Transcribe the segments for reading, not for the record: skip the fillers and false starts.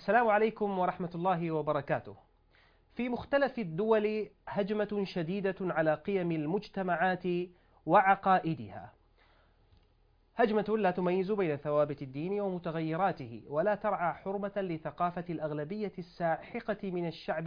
السلام عليكم ورحمة الله وبركاته. في مختلف الدول هجمة شديدة على قيم المجتمعات وعقائدها، هجمة لا تميز بين ثوابت الدين ومتغيراته، ولا ترعى حرمة لثقافة الأغلبية الساحقة من الشعب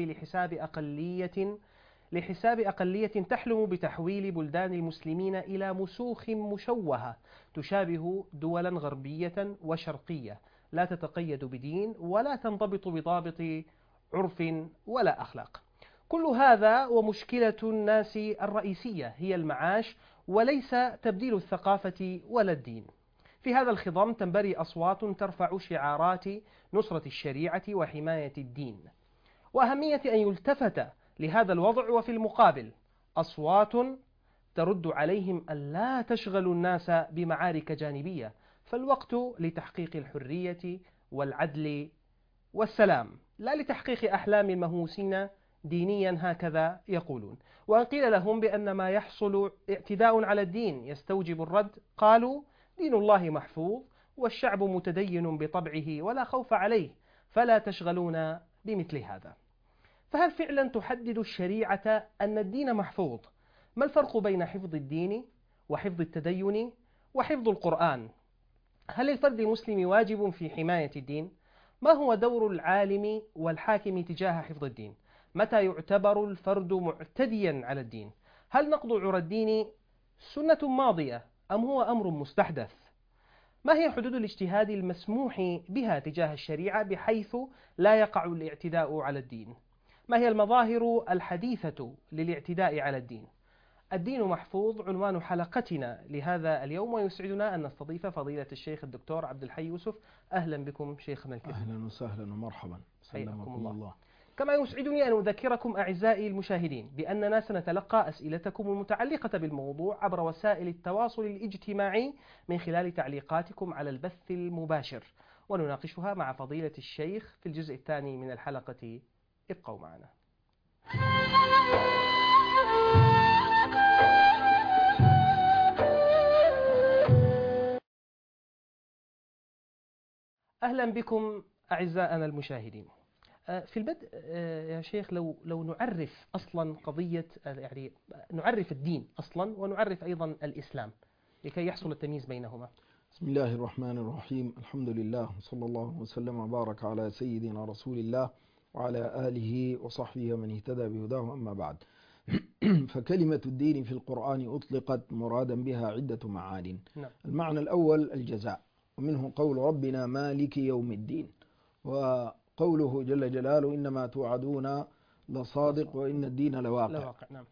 لحساب أقلية تحلم بتحويل بلدان المسلمين إلى مسوخ مشوهة تشابه دولا غربية وشرقية، لا تتقيد بدين ولا تنضبط بضابط عرف ولا أخلاق. كل هذا ومشكلة الناس الرئيسية هي المعاش وليس تبديل الثقافة ولا الدين. في هذا الخضم تنبري أصوات ترفع شعارات نصرة الشريعة وحماية الدين، وأهمية أن يلتفت لهذا الوضع، وفي المقابل أصوات ترد عليهم أن لا تشغلوا الناس بمعارك جانبية، فالوقت لتحقيق الحرية والعدل والسلام، لا لتحقيق أحلام المهووسين دينيا، هكذا يقولون. وأن قيل لهم بأن ما يحصل اعتداء على الدين يستوجب الرد، قالوا: دين الله محفوظ والشعب متدين بطبعه ولا خوف عليه، فلا تشغلون بمثل هذا. فهل فعلا تحدد الشريعة أن الدين محفوظ؟ ما الفرق بين حفظ الدين وحفظ التدين وحفظ القرآن؟ هل للفرد المسلم واجب في حماية الدين؟ ما هو دور العالم والحاكم تجاه حفظ الدين؟ متى يعتبر الفرد معتديا على الدين؟ هل نقض عرى الدين سنة ماضية أم هو أمر مستحدث؟ ما هي حدود الاجتهاد المسموح بها تجاه الشريعة بحيث لا يقع الاعتداء على الدين؟ ما هي المظاهر الحديثة للاعتداء على الدين؟ الدين محفوظ عنوان حلقتنا لهذا اليوم، ويسعدنا أن نستضيف فضيلة الشيخ الدكتور عبد الحي يوسف. أهلا بكم شيخنا الكريم. أهلا وسهلا ومرحبا، حياكم الله. كما يسعدني أن أذكركم أعزائي المشاهدين بأننا سنتلقى أسئلتكم المتعلقة بالموضوع عبر وسائل التواصل الاجتماعي من خلال تعليقاتكم على البث المباشر، ونناقشها مع فضيلة الشيخ في الجزء الثاني من الحلقة. ابقوا معنا. أهلا بكم أعزائنا المشاهدين. في البدء يا شيخ، لو نعرف أصلا قضية، يعني نعرف الدين أصلا ونعرف أيضا الإسلام لكي يحصل التمييز بينهما. بسم الله الرحمن الرحيم، الحمد لله وصلى الله وسلم وبارك على سيدنا رسول الله وعلى آله وصحبه ومن اهتدى بهداه، أما بعد. فكلمة الدين في القرآن أطلقت مرادا بها عدة معان. المعنى الأول الجزاء، ومنه قول ربنا مالك يوم الدين، وقوله جل جلاله إنما توعدون لصادق وإن الدين لواقع.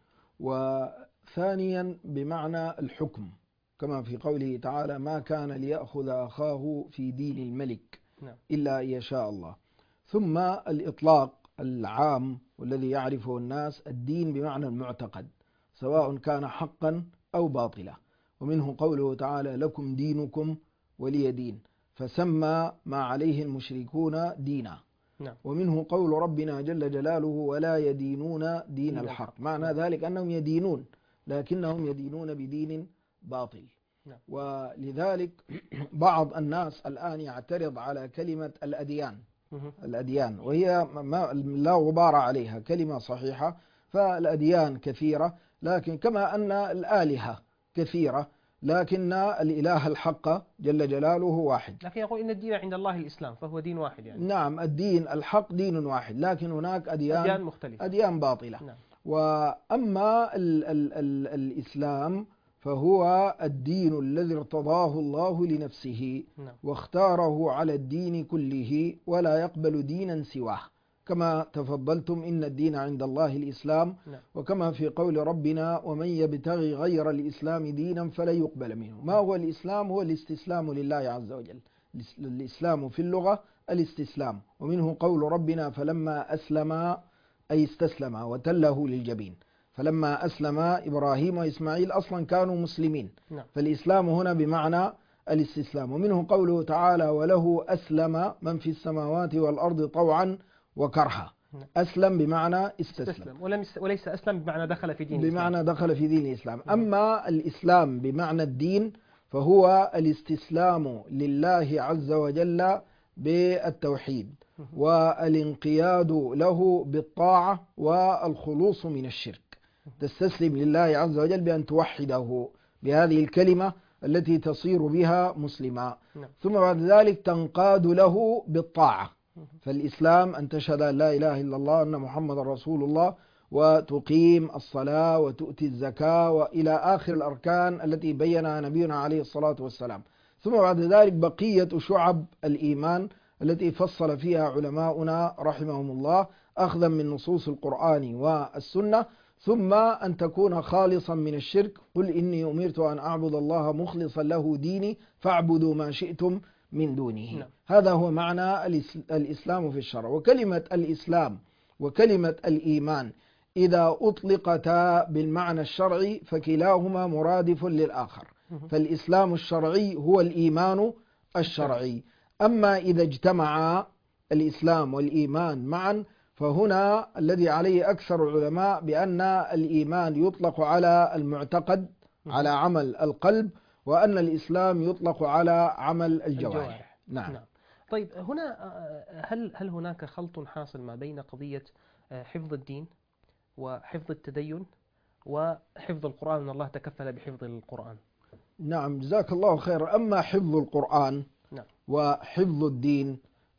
وثانيا بمعنى الحكم، كما في قوله تعالى ما كان ليأخذ أخاه في دين الملك إلا أن يشاء الله. ثم الإطلاق العام والذي يعرفه الناس، الدين بمعنى المعتقد سواء كان حقا أو باطلا، ومنه قوله تعالى لكم دينكم ولي دين، فسمى ما عليه المشركون دينا. ومنه قول ربنا جل جلاله ولا يدينون دين الحق، معنى ذلك أنهم يدينون لكنهم يدينون بدين باطل. ولذلك بعض الناس الآن يعترض على كلمة الأديان، وهي لا غبار عليها، كلمة صحيحة. فالأديان كثيرة، لكن كما أن الآلهة كثيرة، لكن الإله الحق جل جلاله واحد. لكن يقول إن الدين عند الله الإسلام، فهو دين واحد يعني. نعم، الدين الحق دين واحد، لكن هناك أديان مختلفة، أديان باطلة. وأما الإسلام فهو الدين الذي ارتضاه الله لنفسه واختاره على الدين كله، ولا يقبل دينا سواه، كما تفضلتم إن الدين عند الله الإسلام. وكما في قول ربنا ومن يبتغي غير الإسلام دينا فلن يقبل منه. ما هو الإسلام؟ هو الاستسلام لله عز وجل. الإسلام في اللغة الاستسلام، ومنه قول ربنا فلما أسلم أي استسلم وتله للجبين. فلما أسلم إبراهيم وإسماعيل أصلا كانوا مسلمين. فالإسلام هنا بمعنى الاستسلام. ومنه قوله تعالى وله أسلم من في السماوات والأرض طوعا وكرها. أسلم بمعنى استسلم، وليس أسلم بمعنى دخل في دين الإسلام، بمعنى دخل في دين الإسلام. أما الإسلام بمعنى الدين فهو الاستسلام لله عز وجل بالتوحيد والانقياد له بالطاعة والخلوص من الشرك، تستسلم لله عز وجل بأن توحده بهذه الكلمة التي تصير بها مسلما، ثم بعد ذلك تنقاد له بالطاعة. فالإسلام أن تشهد أن لا إله إلا الله أن محمد رسول الله، وتقيم الصلاة وتؤتي الزكاة وإلى آخر الأركان التي بينها نبينا عليه الصلاة والسلام. ثم بعد ذلك بقية شعب الإيمان التي فصل فيها علماؤنا رحمهم الله أخذا من نصوص القرآن والسنة، ثم أن تكون خالصا من الشرك. قل إني أمرت أن أعبد الله مخلصا له ديني فاعبدوا ما شئتم من دونه. هذا هو معنى الإسلام في الشرع. وكلمة الإسلام وكلمة الإيمان إذا أطلقتا بالمعنى الشرعي فكلاهما مرادف للآخر، فالإسلام الشرعي هو الإيمان الشرعي. أما إذا اجتمع الإسلام والإيمان معا فهنا الذي عليه أكثر العلماء بأن الإيمان يطلق على المعتقد على عمل القلب، وأن الإسلام يطلق على عمل الجوارح. نعم. طيب هنا هل هناك خلط حاصل ما بين قضية حفظ الدين وحفظ التدين وحفظ القرآن، أن الله تكفل بحفظ القرآن؟ نعم، جزاك الله خير. أما حفظ القرآن وحفظ الدين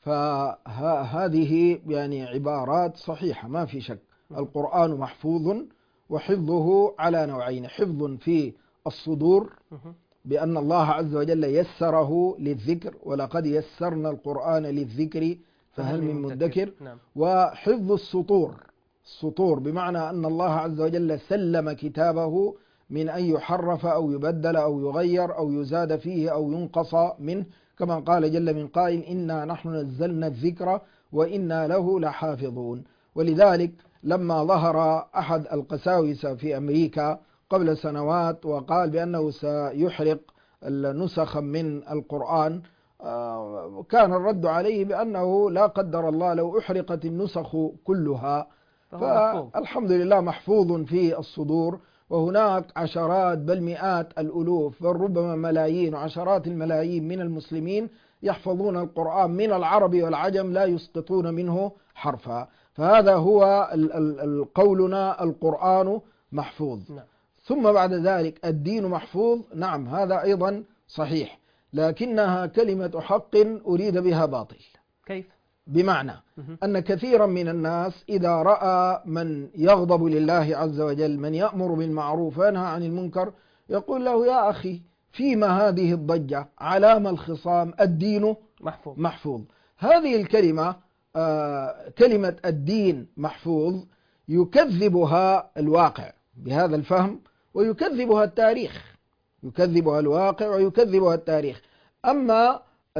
فهذه يعني عبارات صحيحة ما في شك. القرآن محفوظ وحفظه على نوعين: حفظ في الصدور بأن الله عز وجل يسره للذكر، ولقد يسرنا القرآن للذكر فهل من مدكر. وحفظ السطور بمعنى أن الله عز وجل سلم كتابه من أن يحرف أو يبدل أو يغير أو يزاد فيه أو ينقص منه، كما قال جل من قائل: إنا نحن نزلنا الذكر وإنا له لحافظون. ولذلك لما ظهر أحد القساوسة في أمريكا قبل سنوات وقال بأنه سيحرق النسخ من القرآن، كان الرد عليه بأنه لا قدر الله لو أحرقت النسخ كلها، فالحمد لله محفوظ في الصدور. وهناك عشرات بل مئات الألوف بل ربما ملايين وعشرات الملايين من المسلمين يحفظون القرآن من العرب والعجم لا يسقطون منه حرفا. فهذا هو قولنا: القرآن محفوظ. ثم بعد ذلك الدين محفوظ. نعم، هذا أيضا صحيح، لكنها كلمة حق أريد بها باطل. كيف؟ بمعنى أن كثيرا من الناس إذا رأى من يغضب لله عز وجل، من يأمر بالمعروف وينهى عن المنكر، يقول له: يا أخي فيما هذه الضجة؟ علام الخصام؟ الدين محفوظ. هذه الكلمة كلمة الدين محفوظ يكذبها الواقع بهذا الفهم، ويكذبها التاريخ، يكذبها الواقع ويكذبها التاريخ. أما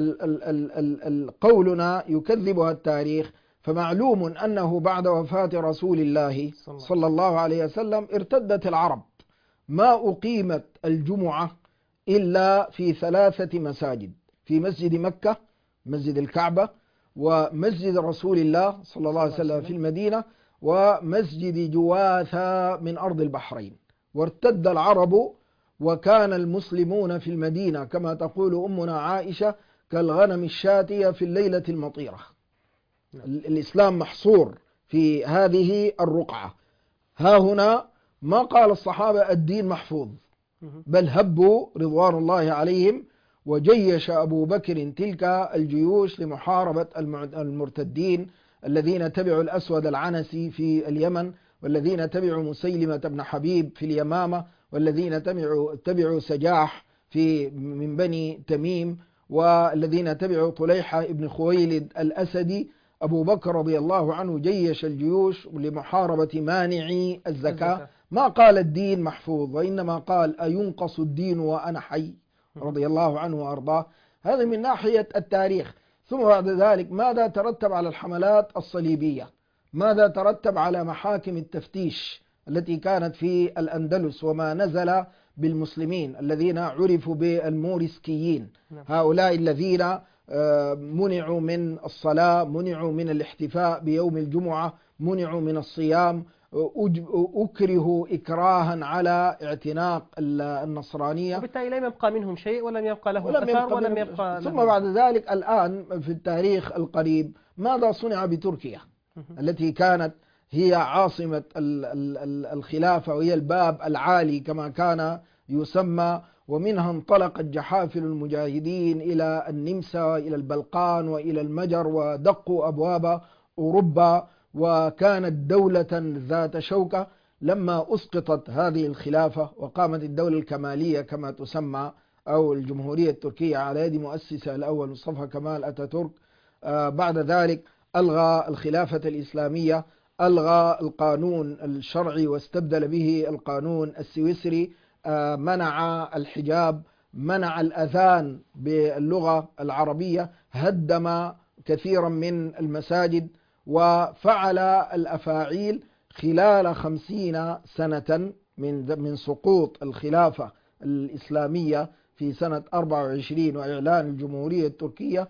قولنا يكذبها التاريخ فمعلوم أنه بعد وفاة رسول الله صلى الله عليه وسلم ارتدت العرب، ما أقيمت الجمعة إلا في 3 مساجد: في مسجد مكة، مسجد الكعبة، ومسجد رسول الله صلى الله عليه وسلم في المدينة، ومسجد جواثة من أرض البحرين. وارتد العرب وكان المسلمون في المدينة كما تقول أمنا عائشة كالغنم الشاتية في الليلة المطيرة. الإسلام محصور في هذه الرقعة. ها هنا ما قال الصحابة الدين محفوظ، بل هبوا رضوان الله عليهم، وجيش أبو بكر تلك الجيوش لمحاربة المرتدين الذين تبعوا الأسود العنسي في اليمن، والذين تبعوا مسيلمة بن حبيب في اليمامة، والذين تبعوا سجاح من بني تميم، والذين تبعوا طليحة بن خويلد الأسدي. أبو بكر رضي الله عنه جيش الجيوش لمحاربة مانعي الزكاة. ما قال الدين محفوظ، وإنما قال: أينقص الدين وأنا حي، رضي الله عنه وأرضاه. هذا من ناحية التاريخ. ثم بعد ذلك ماذا ترتب على الحملات الصليبية؟ ماذا ترتب على محاكم التفتيش التي كانت في الأندلس وما نزل بالمسلمين الذين عرفوا بالموريسكيين؟ هؤلاء الذين منعوا من الصلاة، منعوا من الاحتفاء بيوم الجمعة، منعوا من الصيام، أكرهوا إكراها على اعتناق النصرانية، وبالتالي لم يبقى منهم شيء ولم يبقى لهم أثر ولم يبقى ثم بعد ذلك الآن في التاريخ القريب ماذا صنع بتركيا التي كانت هي عاصمة الخلافة وهي الباب العالي كما كان يسمى، ومنها انطلقت جحافل المجاهدين إلى النمسا وإلى البلقان وإلى المجر ودقوا أبواب أوروبا، وكانت دولة ذات شوكة. لما أسقطت هذه الخلافة وقامت الدولة الكمالية كما تسمى أو الجمهورية التركية على يد مؤسسها الأول مصطفى كمال أتاتورك، بعد ذلك ألغى الخلافة الإسلامية، ألغى القانون الشرعي واستبدل به القانون السويسري، منع الحجاب، منع الأذان باللغة العربية، هدم كثيرا من المساجد، وفعل الأفاعيل خلال 50 سنة من سقوط الخلافة الإسلامية في سنة 24 وإعلان الجمهورية التركية.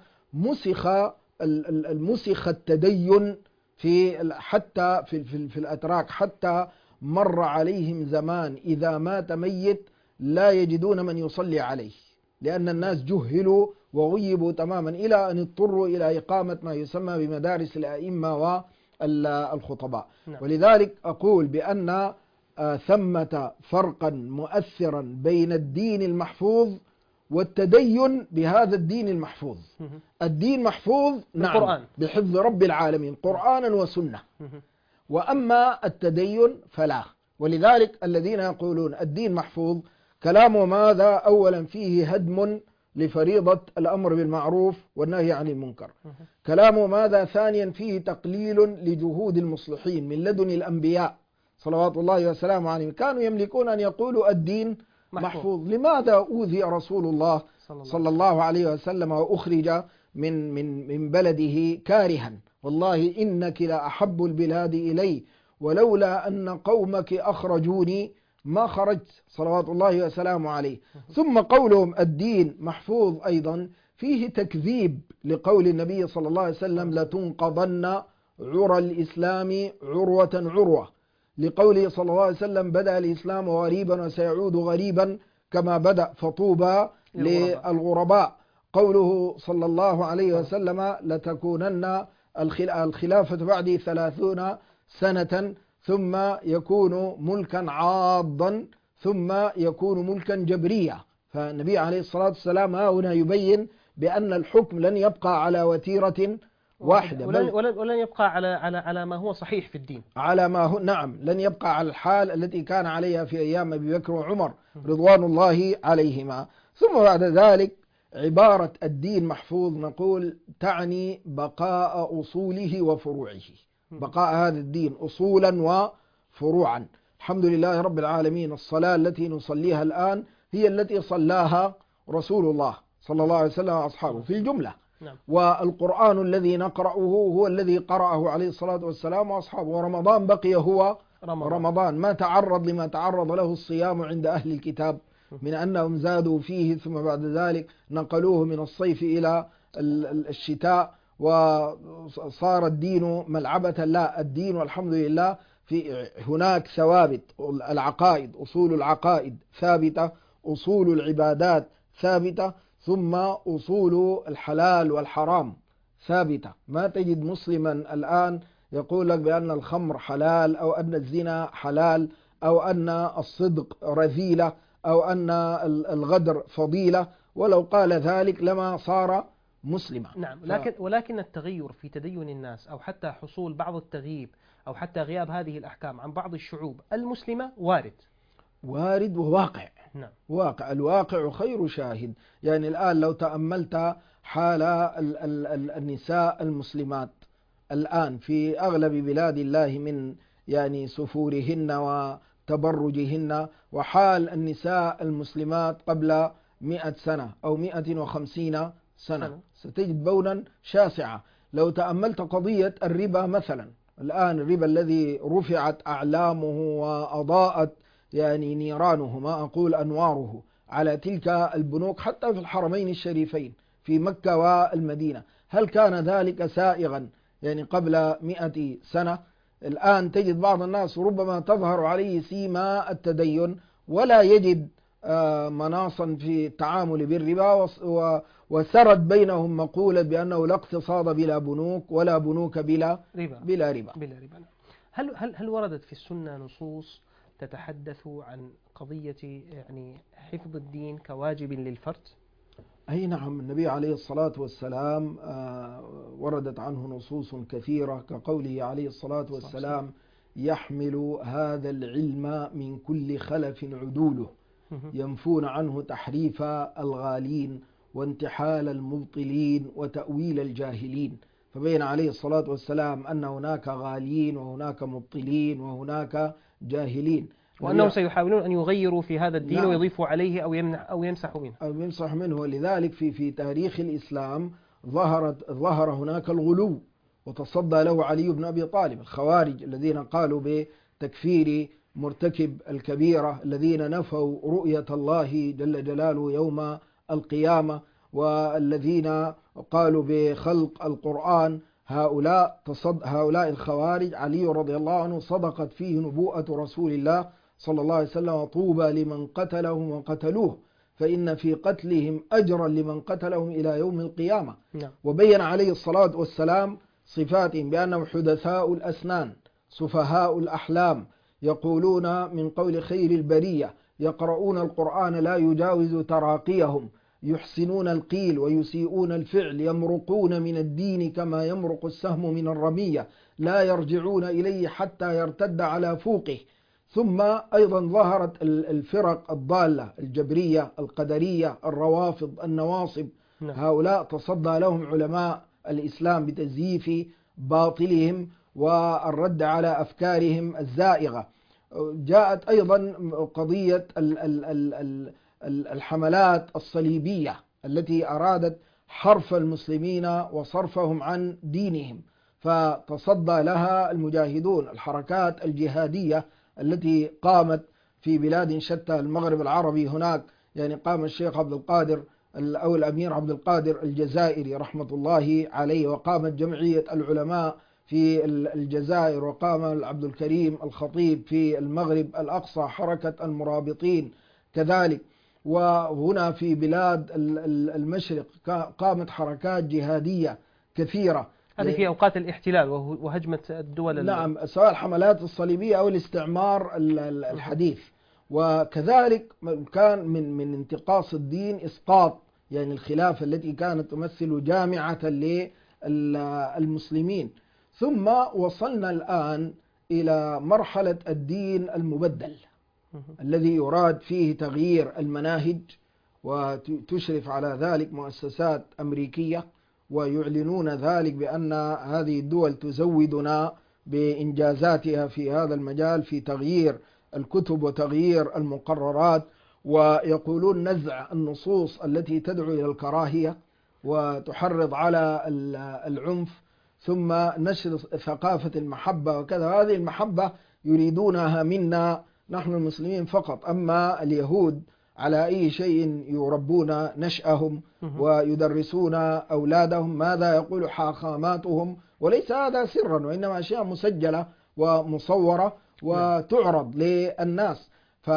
مسخ التدين حتى في الأتراك، حتى مر عليهم زمان إذا مات ميت لا يجدون من يصلي عليه، لأن الناس جهلوا وغيبوا تماما، إلى أن اضطروا إلى إقامة ما يسمى بمدارس الأئمة والخطباء. ولذلك أقول بأن ثمة فرقا مؤثرا بين الدين المحفوظ والتدين بهذا الدين المحفوظ. الدين محفوظ نعم بحفظ رب العالمين قرآنا وسنة، وأما التدين فلا. ولذلك الذين يقولون الدين محفوظ كلام ماذا؟ أولا فيه هدم لفريضة الأمر بالمعروف والنهي عن المنكر. كلام ماذا؟ ثانيا فيه تقليل لجهود المصلحين من لدن الأنبياء صلوات الله وسلامه عليهم، كانوا يملكون أن يقولوا الدين محفوظ. لماذا أوذي رسول الله صلى الله عليه وسلم وأخرج من بلده كارها؟ والله إنك لأحب البلاد إلي ولولا أن قومك أخرجوني ما خرجت صلوات الله وسلامه عليه. ثم قولهم الدين محفوظ أيضا فيه تكذيب لقول النبي صلى الله عليه وسلم لتنقضن عرى الإسلام عروة عروة، لقوله صلى الله عليه وسلم بدأ الإسلام غريبا وسيعود غريبا كما بدأ فطوبى للغرباء. قوله صلى الله عليه وسلم لتكونن الخلافة بعد 30 سنة ثم يكون ملكا عاضا ثم يكون ملكا جبريا. فالنبي عليه الصلاة والسلام هنا يبين بأن الحكم لن يبقى على وتيرة واحدة، ولن يبقى على ما هو صحيح في الدين، على ما هو نعم لن يبقى على الحال التي كان عليها في أيام أبي بكر وعمر رضوان الله عليهما. ثم بعد ذلك عبارة الدين محفوظ نقول تعني بقاء أصوله وفروعه، بقاء هذا الدين أصولا وفروعا. الحمد لله رب العالمين، الصلاة التي نصليها الآن هي التي صلاها رسول الله صلى الله عليه وسلم وأصحابه في الجملة. والقرآن الذي نقرأه هو الذي قرأه عليه الصلاة والسلام وأصحابه، ورمضان بقي هو رمضان ما تعرض لما تعرض له الصيام عند أهل الكتاب من أنهم زادوا فيه ثم بعد ذلك نقلوه من الصيف إلى الشتاء وصار الدين ملعبة. لا، الدين والحمد لله في هناك ثوابت، العقائد أصول العقائد ثابتة، أصول العبادات ثابتة، ثم أصول الحلال والحرام ثابتة. ما تجد مسلما الآن يقول لك بأن الخمر حلال أو أن الزنا حلال أو أن الصدق رذيلة أو أن الغدر فضيلة، ولو قال ذلك لما صار مسلما. نعم، ولكن التغير في تدين الناس أو حتى حصول بعض التغييب أو حتى غياب هذه الأحكام عن بعض الشعوب المسلمة وارد وواقع. نعم. واقع، الواقع خير شاهد. يعني الآن لو تأملت حال النساء المسلمات الآن في أغلب بلاد الله من يعني سفورهن وتبرجهن، وحال النساء المسلمات قبل 100 سنة أو 150 سنة ستجد بونا شاسعة. لو تأملت قضية الربا مثلا، الآن الربا الذي رفعت أعلامه وأضاءت يعني نيرانه، ما أقول أنواره، على تلك البنوك حتى في الحرمين الشريفين في مكة والمدينة، هل كان ذلك سائغا يعني قبل 100 سنة؟ الآن تجد بعض الناس ربما تظهر عليه سيما التدين ولا يجد مناصا في التعامل بالربا، وسرد بينهم مقولة بأنه لا اقتصاد بلا بنوك ولا بنوك بلا ربا. هل وردت في السنة نصوص تتحدث عن قضية يعني حفظ الدين كواجب للفرد؟ أي نعم، النبي عليه الصلاة والسلام وردت عنه نصوص كثيرة كقوله عليه الصلاة والسلام: يحمل هذا العلم من كل خلف عدوله ينفون عنه تحريف الغالين وانتحال المبطلين وتأويل الجاهلين. فبين عليه الصلاة والسلام أن هناك غالين وهناك مبطلين وهناك جاهلين، وأنهم سيحاولون أن يغيروا في هذا الدين. نعم. ويضيفوا عليه أو يمسحوا منه. ولذلك في تاريخ الإسلام ظهر هناك الغلو وتصدى له علي بن أبي طالب. الخوارج الذين قالوا بتكفير مرتكب الكبيرة، الذين نفوا رؤية الله جل جلاله يوم القيامة، والذين قالوا بخلق القرآن، هؤلاء الخوارج علي رضي الله عنه صدقت فيه نبوءة رسول الله صلى الله عليه وسلم: طوبى لمن قتلهم وقتلوه فإن في قتلهم أجرا لمن قتلهم إلى يوم القيامة. وبين عليه الصلاة والسلام صفاتهم بأنهم حدثاء الأسنان سفهاء الأحلام، يقولون من قول خير البرية، يقرؤون القرآن لا يجاوز تراقيهم، يحسنون القيل ويسيئون الفعل، يمرقون من الدين كما يمرق السهم من الرمية، لا يرجعون إليه حتى يرتد على فوقه. ثم أيضا ظهرت الفرق الضالة: الجبرية، القدرية، الروافض، النواصب. هؤلاء تصدى لهم علماء الإسلام بتزييف باطلهم والرد على أفكارهم الزائغة. جاءت أيضا قضية الحملات الصليبية التي أرادت حرف المسلمين وصرفهم عن دينهم، فتصدى لها المجاهدون. الحركات الجهادية التي قامت في بلاد شتى، المغرب العربي هناك يعني قام الشيخ عبد القادر أو الأمير عبد القادر الجزائري رحمة الله عليه، وقامت جمعية العلماء في الجزائر، وقام عبد الكريم الخطيب في المغرب الأقصى، حركة المرابطين كذلك. وهنا في بلاد المشرق قامت حركات جهادية كثيرة، هذه في أوقات الاحتلال وهجمة الدول. نعم، سواء الحملات الصليبية أو الاستعمار الحديث. وكذلك كان من انتقاص الدين إسقاط يعني الخلافة التي كانت تمثل جامعة للمسلمين. ثم وصلنا الآن إلى مرحلة الدين المبدل الذي يراد فيه تغيير المناهج، وتشرف على ذلك مؤسسات أمريكية، ويعلنون ذلك بأن هذه الدول تزودنا بإنجازاتها في هذا المجال في تغيير الكتب وتغيير المقررات، ويقولون نزع النصوص التي تدعو إلى الكراهية وتحرض على العنف، ثم نشر ثقافة المحبة وكذا. هذه المحبة يريدونها منا نحن المسلمين فقط، أما اليهود على أي شيء يربون نشأهم ويدرسون أولادهم، ماذا يقول حاخاماتهم، وليس هذا سرا وإنما أشياء مسجلة ومصورة وتعرض للناس.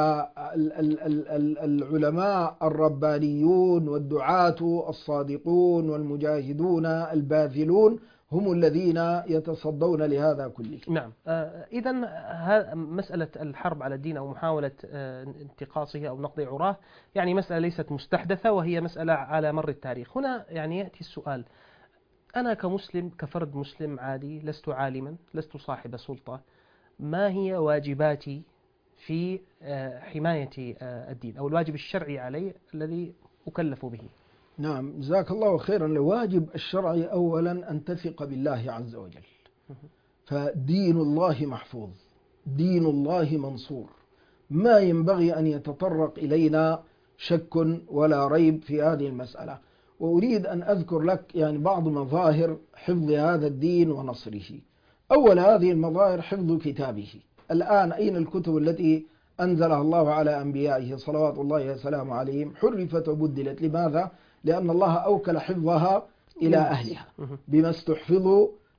فالعلماء الربانيون والدعاة الصادقون والمجاهدون الباذلون هم الذين يتصدون لهذا كله. نعم. إذن مسألة الحرب على الدين أو محاولة انتقاصه أو نقض عراه يعني مسألة ليست مستحدثة، وهي مسألة على مر التاريخ. هنا يعني يأتي السؤال: أنا كمسلم، كفرد مسلم عادي، لست عالما، لست صاحب سلطة، ما هي واجباتي في حماية الدين أو الواجب الشرعي علي الذي أكلف به؟ نعم، جزاك الله خيرا. الواجب الشرعي أولا أن تثق بالله عز وجل، فدين الله محفوظ، دين الله منصور، ما ينبغي أن يتطرق إلينا شك ولا ريب في هذه المسألة. وأريد أن أذكر لك يعني بعض مظاهر حفظ هذا الدين ونصره. أول هذه المظاهر حفظ كتابه. الآن أين الكتب التي أنزلها الله على أنبيائه صلوات الله وسلامه عليهم؟ حرفت وبدلت. لماذا؟ لأن الله أوكل حفظها إلى أهلها بما استحفظوا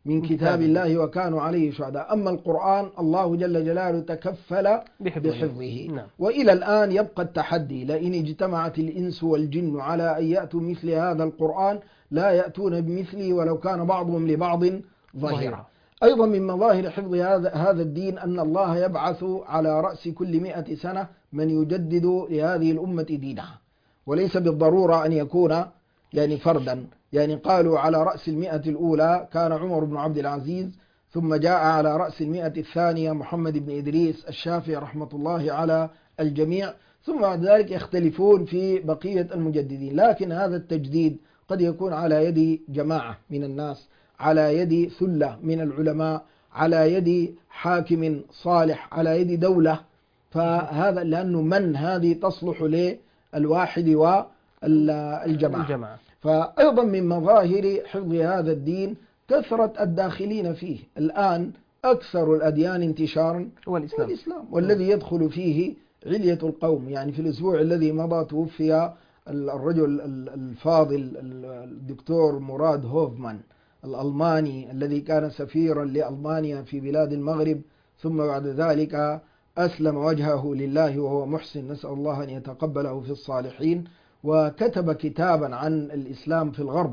من كتاب الله وكانوا عليه شهداء. أما القرآن الله جل جلاله تكفل بحفظه. نعم. وإلى الآن يبقى التحدي، لئن اجتمعت الإنس والجن على أن يأتوا مثل هذا القرآن لا يأتون بمثله ولو كان بعضهم لبعض ظهيرا. أيضا من مظاهر حفظ هذا الدين أن الله يبعث على رأس كل 100 سنة من يجدد لهذه الأمة دينها، وليس بالضرورة أن يكون يعني فردا. يعني قالوا على رأس 100 الأولى كان عمر بن عبد العزيز، ثم جاء على رأس 100 الثانية محمد بن إدريس الشافعي رحمة الله على الجميع، ثم بعد ذلك يختلفون في بقية المجددين. لكن هذا التجديد قد يكون على يد جماعة من الناس، على يد ثلة من العلماء، على يد حاكم صالح، على يد دولة. فهذا لأنه من هذه تصلح للواحد والجماعة. فأيضا من مظاهر حفظ هذا الدين كثرة الداخلين فيه. الآن أكثر الأديان انتشارا هو الإسلام، والذي يدخل فيه علية القوم. يعني في الأسبوع الذي مضى توفي الرجل الفاضل الدكتور مراد هوفمان الألماني الذي كان سفيرا لألمانيا في بلاد المغرب، ثم بعد ذلك أسلم وجهه لله وهو محسن، نسأل الله أن يتقبله في الصالحين. وكتب كتابا عن الإسلام في الغرب،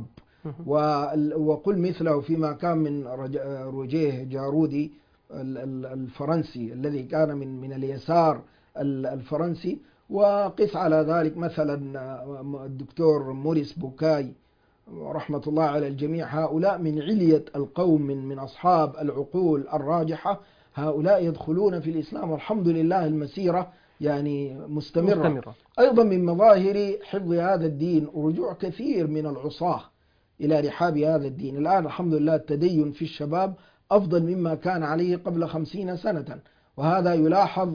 وقل مثله فيما كان من روجيه جارودي الفرنسي الذي كان من اليسار الفرنسي. وقس على ذلك مثلا الدكتور موريس بوكاي رحمة الله على الجميع. هؤلاء من علية القوم، من أصحاب العقول الراجحة، هؤلاء يدخلون في الإسلام والحمد لله المسيرة يعني مستمرة. أيضا من مظاهر حفظ هذا الدين رجوع كثير من العصاة إلى رحاب هذا الدين. الآن الحمد لله التدين في الشباب أفضل مما كان عليه قبل 50 سنة، وهذا يلاحظ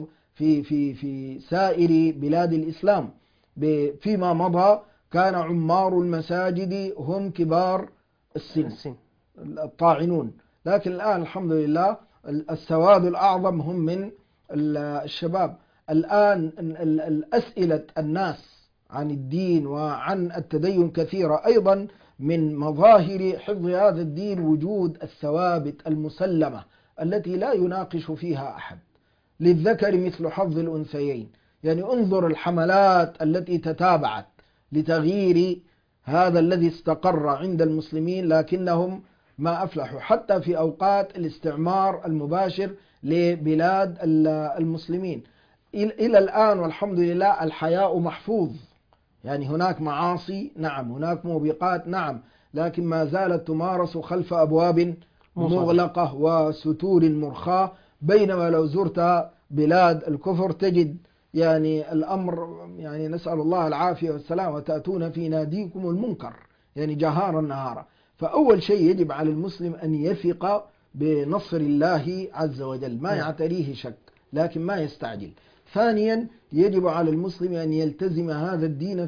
في سائر بلاد الإسلام. فيما مضى كان عمار المساجد هم كبار السن الطاعنون، لكن الآن الحمد لله السواد الأعظم هم من الشباب. الآن الأسئلة الناس عن الدين وعن التدين كثيرة. أيضا من مظاهر حفظ هذا الدين وجود الثوابت المسلمة التي لا يناقش فيها أحد. للذكر مثل حظ الأنثيين. يعني انظر الحملات التي تتابعت لتغيير هذا الذي استقر عند المسلمين، لكنهم ما أفلحوا حتى في أوقات الاستعمار المباشر لبلاد المسلمين. إلى الآن والحمد لله الحياء محفوظ. يعني هناك معاصي نعم، هناك موبقات نعم، لكن ما زالت تمارس خلف أبواب مغلقة وستور مرخاة. بينما لو زرت بلاد الكفر تجد يعني الأمر يعني نسأل الله العافية والسلام، وتأتون في ناديكم المنكر يعني جهارا نهارا. فأول شيء يجب على المسلم أن يثق بنصر الله عز وجل، ما يعتريه شك لكن ما يستعجل. ثانيا يجب على المسلم أن يلتزم هذا الدين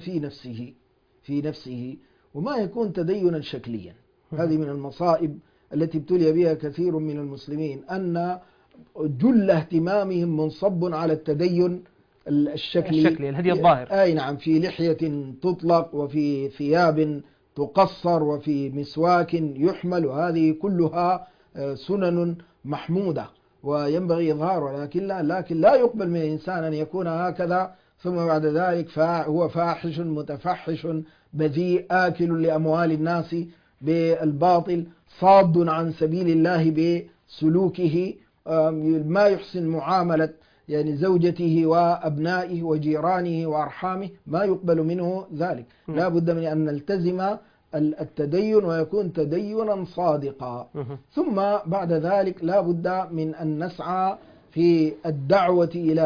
في نفسه وما يكون تدينا شكليا. هذه من المصائب التي ابتلي بها كثير من المسلمين، أن جل اهتمامهم منصب على التدين الشكلي الهدي الظاهر. أي نعم، في لحية تطلق وفي ثياب تقصر وفي مسواك يحمل، وهذه كلها سنن محمودة وينبغي إظهارها، لكن لا يقبل من الإنسان أن يكون هكذا ثم بعد ذلك هو فاحش متفحش بذيء آكل لأموال الناس بالباطل صاد عن سبيل الله بسلوكه، ما يحسن معاملة يعني زوجته وأبنائه وجيرانه وأرحامه، ما يقبل منه ذلك. لا بد من أن نلتزم التدين ويكون تدينا صادقا. ثم بعد ذلك لا بد من أن نسعى في الدعوة إلى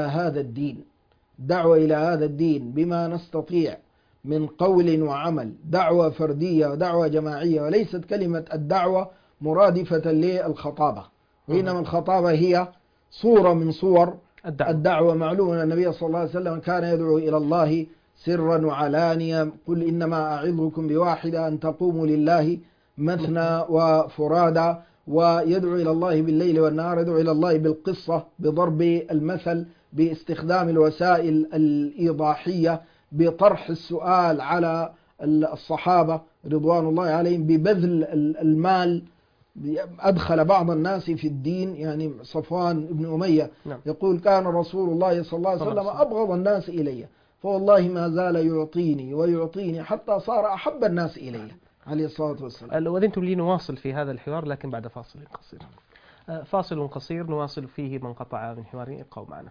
هذا الدين بما نستطيع من قول وعمل، دعوة فردية ودعوة جماعية. وليست كلمة الدعوة مرادفة للخطابة، وإنما الخطابة هي صورة من صور الدعوة. معلوم أن النبي صلى الله عليه وسلم كان يدعو إلى الله سرا وعلانيا. قل إنما أعظكم بواحدة أن تقوموا لله مثنى وفرادا، ويدعو إلى الله بالليل والنهار، يدعو إلى الله بالقصة، بضرب المثل، باستخدام الوسائل الإيضاحية، بطرح السؤال على الصحابة رضوان الله عليهم، ببذل المال. أدخل بعض الناس في الدين، يعني صفوان بن أمية يقول كان رسول الله صلى الله عليه وسلم أبغض الناس إلي، فوالله ما زال يعطيني ويعطيني حتى صار أحب الناس إلي عليه الصلاة والسلام. لو أذنتم لي نواصل في هذا الحوار لكن بعد فاصل قصير. فاصل قصير نواصل فيه من قطع من حوارنا، ابقوا معنا.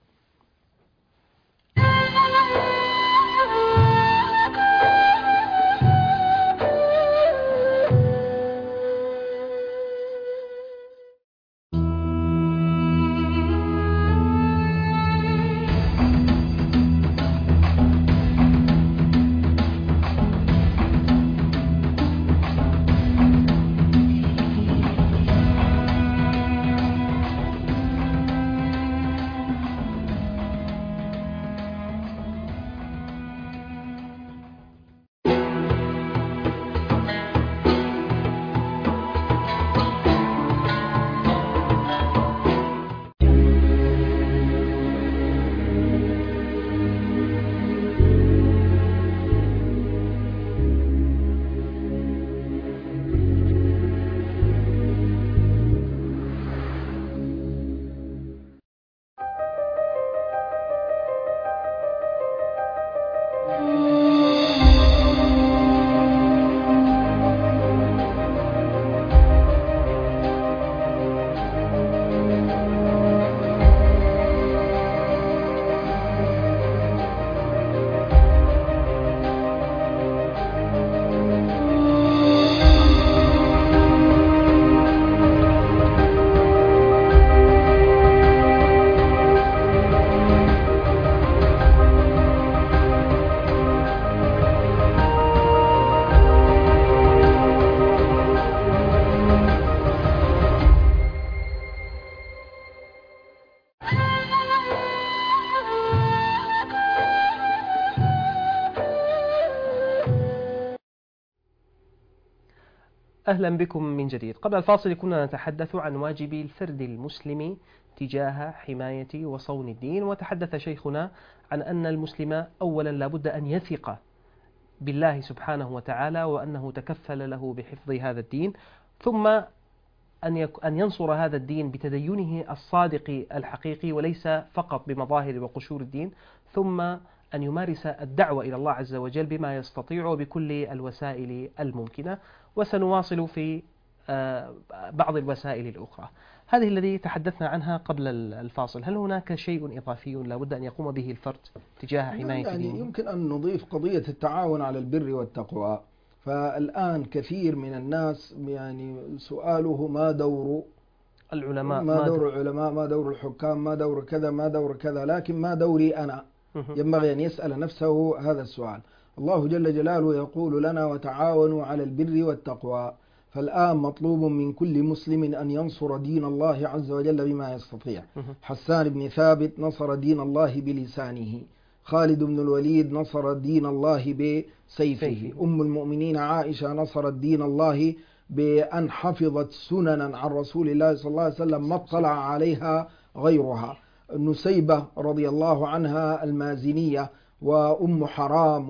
أهلا بكم من جديد. قبل الفاصل كنا نتحدث عن واجب الفرد المسلم تجاه حماية وصون الدين، وتحدث شيخنا عن أن المسلم أولا لابد أن يثق بالله سبحانه وتعالى وأنه تكفل له بحفظ هذا الدين، ثم أن ينصر هذا الدين بتدينه الصادق الحقيقي وليس فقط بمظاهر وقشور الدين، ثم أن يمارس الدعوة إلى الله عز وجل بما يستطيع وبكل الوسائل الممكنة. وسنواصل في بعض الوسائل الأخرى. هذه الذي تحدثنا عنها قبل الفاصل. هل هناك شيء إضافي لابد أن يقوم به الفرد تجاه حماية يعني دينه؟ يمكن أن نضيف قضية التعاون على البر والتقوى. فالآن كثير من الناس يعني سؤاله ما دور العلماء، ما دور العلماء، ما دور الحكام، ما دور كذا، ما دور كذا، لكن ما دوري أنا؟ ينبغي أن يسأل نفسه هذا السؤال. الله جل جلاله يقول لنا وتعاونوا على البر والتقوى، فالآن مطلوب من كل مسلم أن ينصر دين الله عز وجل بما يستطيع. حسان بن ثابت نصر دين الله بلسانه، خالد بن الوليد نصر دين الله بسيفه، أم المؤمنين عائشة نصرت دين الله بأن حفظت سننا عن رسول الله صلى الله عليه وسلم ما اطلع عليها غيرها. نسيبة رضي الله عنها المازنية وأم حرام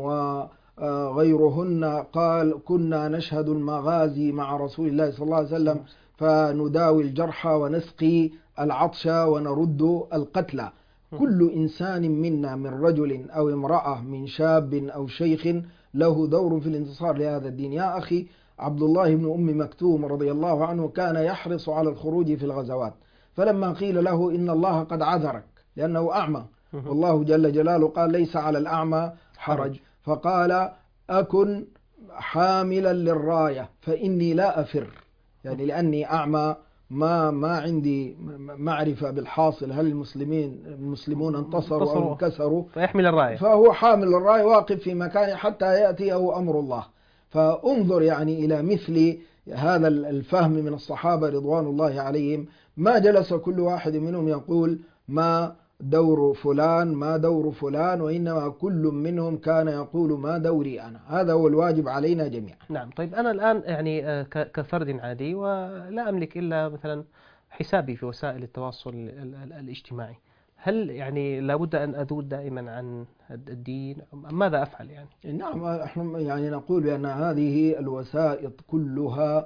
وغيرهن قال كنا نشهد المغازي مع رسول الله صلى الله عليه وسلم فنداوي الجرحى ونسقي العطش ونرد القتلى. كل إنسان منا من رجل أو امرأة، من شاب أو شيخ، له دور في الانتصار لهذا الدين. يا أخي عبد الله بن أم مكتوم رضي الله عنه كان يحرص على الخروج في الغزوات، فلما قيل له إن الله قد عذرك لأنه أعمى، والله جل جلاله قال ليس على الأعمى حرج، فقال أكن حاملا للراية فإني لا أفر، يعني لأني أعمى ما عندي معرفة بالحاصل، هل المسلمون انتصروا أو انكسروا، فيحمل الراية، فهو حامل الراية واقف في مكانه حتى يأتيه أمر الله. فانظر يعني إلى مثل هذا الفهم من الصحابة رضوان الله عليهم، ما جلس كل واحد منهم يقول ما دور فلان ما دور فلان، وإنما كل منهم كان يقول ما دوري أنا. هذا هو الواجب علينا جميعا. نعم. طيب أنا الآن يعني كفرد عادي ولا أملك إلا مثلا حسابي في وسائل التواصل الاجتماعي، هل يعني لابد أن أذود دائما عن الدين؟ ماذا أفعل يعني؟ نعم، احنا يعني نقول بأن هذه الوسائط كلها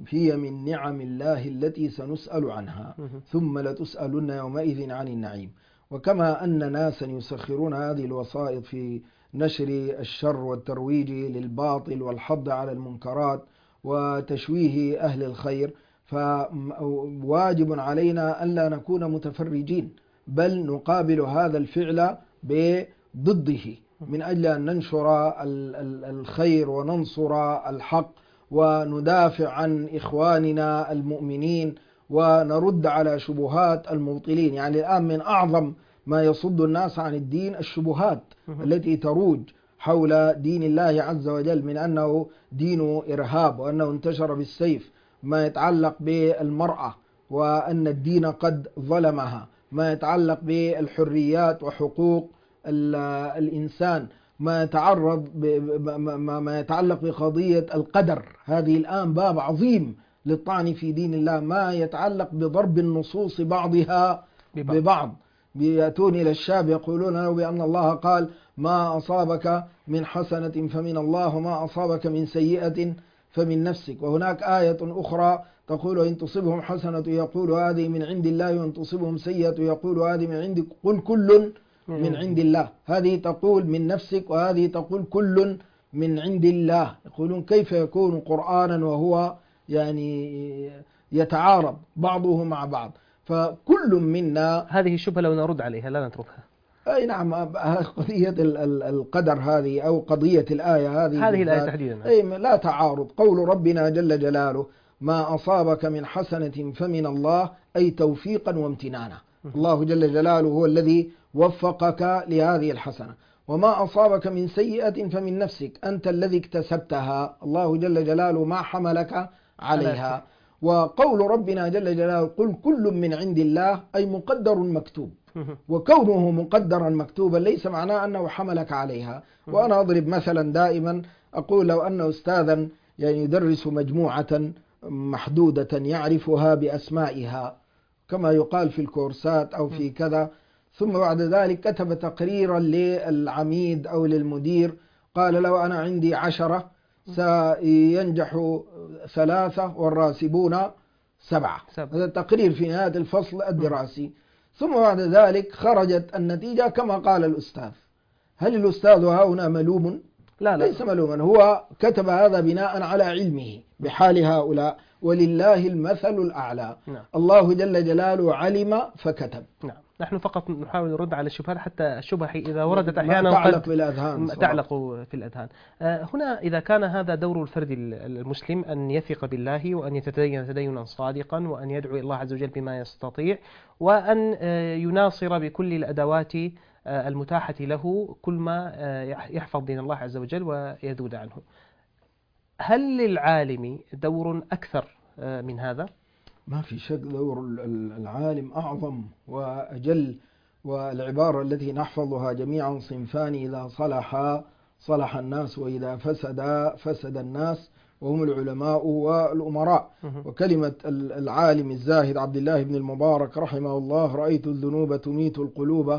هي من نعم الله التي سنسأل عنها ثم لتسألن يومئذ عن النعيم. وكما أن ناسا يسخرون هذه الوسائط في نشر الشر والترويج للباطل والحض على المنكرات وتشويه أهل الخير، فواجب علينا ألا نكون متفرجين، بل نقابل هذا الفعل بضده من أجل أن ننشر الخير وننصر الحق وندافع عن إخواننا المؤمنين ونرد على شبهات المبطلين. يعني الآن من أعظم ما يصد الناس عن الدين الشبهات التي تروج حول دين الله عز وجل، من أنه دين إرهاب وأنه انتشر بالسيف، ما يتعلق بالمرأة وأن الدين قد ظلمها، ما يتعلق بالحريات وحقوق الإنسان، ما يتعلق بقضية القدر. هذه الآن باب عظيم للطعن في دين الله، ما يتعلق بضرب النصوص بعضها ببعض. يأتون إلى الشاب يقولون له بأن الله قال ما أصابك من حسنة فمن الله وما أصابك من سيئة فمن نفسك، وهناك آية أخرى تقول إن تصبهم حسنة يقول هذه من عند الله وإن تصبهم سيئة يقول هذه من عندك، قل كل من عند الله. هذه تقول من نفسك وهذه تقول كل من عند الله. يقولون كيف يكون قرآنا وهو يعني يتعارض بعضه مع بعض؟ فكل منا هذه الشبهة لو نرد عليها لا نتركها. أي نعم، قضية القدر هذه أو قضية الآية هذه الآية تحديدا أي لا تعارض. قول ربنا جل جلاله ما أصابك من حسنة فمن الله، أي توفيقا وامتنانا. الله جل جلاله هو الذي وفقك لهذه الحسنة. وما أصابك من سيئة فمن نفسك، أنت الذي اكتسبتها، الله جل جلاله ما حملك عليها. وقول ربنا جل جلاله قل كل من عند الله، أي مقدر مكتوب، وكونه مقدرا مكتوبا ليس معناه أنه حملك عليها. وأنا أضرب مثلا دائما، أقول لو أن أستاذا يعني يدرس مجموعة محدودة يعرفها بأسمائها كما يقال في الكورسات أو في كذا، ثم بعد ذلك كتب تقريرا للعميد أو للمدير قال لو أنا عندي 10 سينجح 3 والراسبون 7. هذا التقرير في نهاية الفصل الدراسي. ثم بعد ذلك خرجت النتيجة كما قال الأستاذ. هل الأستاذ هنا ملوم؟ لا ليس ملوما، هو كتب هذا بناء على علمه بحال هؤلاء، ولله المثل الأعلى. الله جل جلاله علم فكتب. نحن فقط نحاول نرد على الشبهات، حتى الشبهة إذا وردت أحيانا تعلق بالأذهان، تعلق في الأذهان. هنا إذا كان هذا دور الفرد المسلم أن يثق بالله وأن يتدين تدينا صادقا وأن يدعو الله عز وجل بما يستطيع وأن يناصر بكل الأدوات المتاحة له كل ما يحفظ دين الله عز وجل ويذود عنه، هل للعالم دور أكثر من هذا؟ ما في شك، دور العالم أعظم وأجل. والعبارة التي نحفظها جميعا صنفان إذا صلح الناس وإذا فسد الناس، وهم العلماء والأمراء. وكلمة العالم الزاهد عبد الله بن المبارك رحمه الله رأيت الذنوب تميت القلوب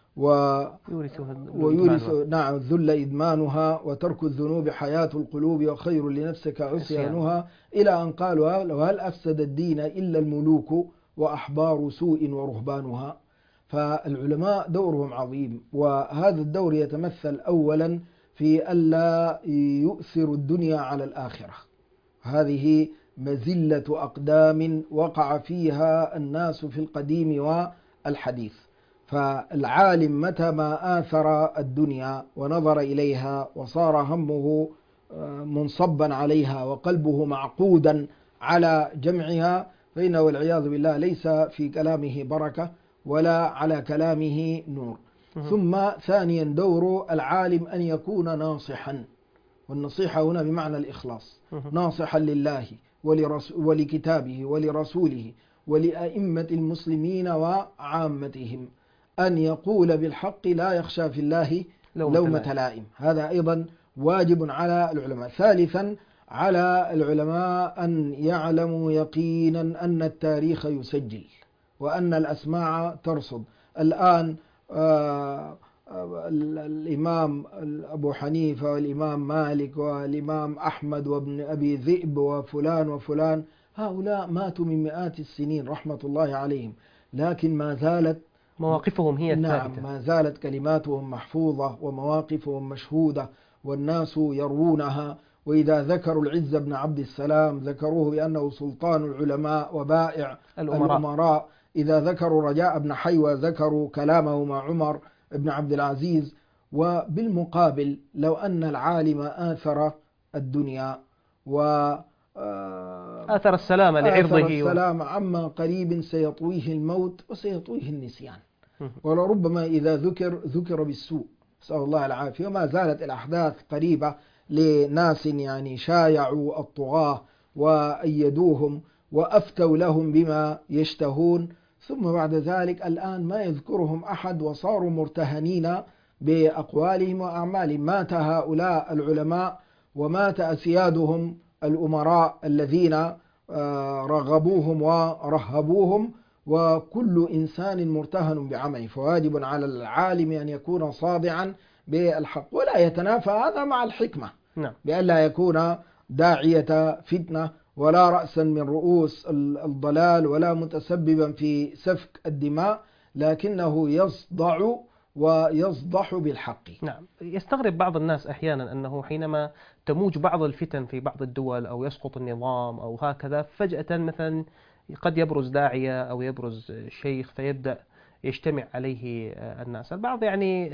ويورث نعم الذل إدمانها، وترك الذنوب حياة القلوب، وخير لنفسك عصيانها، إلى أن قالوا وهل أفسد الدين إلا الملوك وأحبار سوء ورهبانها. فالعلماء دورهم عظيم، وهذا الدور يتمثل أولا في ألا يؤثر الدنيا على الآخرة. هذه مزلة أقدام وقع فيها الناس في القديم والحديث. فالعالم متى ما آثر الدنيا ونظر إليها وصار همه منصبا عليها وقلبه معقودا على جمعها، فإنه والعياذ بالله ليس في كلامه بركة ولا على كلامه نور. ثم ثانيا دور العالم أن يكون ناصحا، والنصيحة هنا بمعنى الإخلاص، ناصحا لله ولكتابه ولرسوله ولأئمة المسلمين وعامتهم، أن يقول بالحق لا يخشى في الله لومة لائم. هذا أيضا واجب على العلماء. ثالثا على العلماء أن يعلموا يقينا أن التاريخ يسجل وأن الأسماع ترصد. الآن الإمام أبو حنيفة والإمام مالك والإمام أحمد وابن أبي ذئب وفلان وفلان، هؤلاء ماتوا من مئات السنين رحمة الله عليهم، لكن ما زالت مواقفهم هي الثابتة. نعم، ما زالت كلماتهم محفوظة ومواقفهم مشهودة والناس يروونها. وإذا ذكروا العز بن عبد السلام ذكروه بأنه سلطان العلماء وبائع الأمراء. إذا ذكروا رجاء بن حيوة ذكروا كلامه مع عمر بن عبد العزيز. وبالمقابل لو أن العالم آثر الدنيا آثر السلام لعرضه السلام عما قريب سيطويه الموت وسيطويه النسيان، ولربما إذا ذكر بالسوء، نسأل الله العافية. وما زالت الأحداث قريبة لناس يعني شايعوا الطغاة وأيدوهم وأفتوا لهم بما يشتهون، ثم بعد ذلك الآن ما يذكرهم أحد وصاروا مرتهنين بأقوالهم وأعمالهم. مات هؤلاء العلماء ومات أسيادهم الأمراء الذين رغبوهم ورهبوهم، وكل إنسان مرتهن بعمله، فواجب على العالم أن يكون صادعا بالحق ولا يتنافى هذا مع الحكمة، بأن لا يكون داعية فتنة ولا رأسا من رؤوس الضلال ولا متسببا في سفك الدماء، لكنه يصدع ويصدح بالحق. نعم. يستغرب بعض الناس أحيانا أنه حينما تموج بعض الفتن في بعض الدول أو يسقط النظام أو هكذا، فجأة مثلا قد يبرز داعية أو يبرز شيخ فيبدأ يجتمع عليه الناس. البعض يعني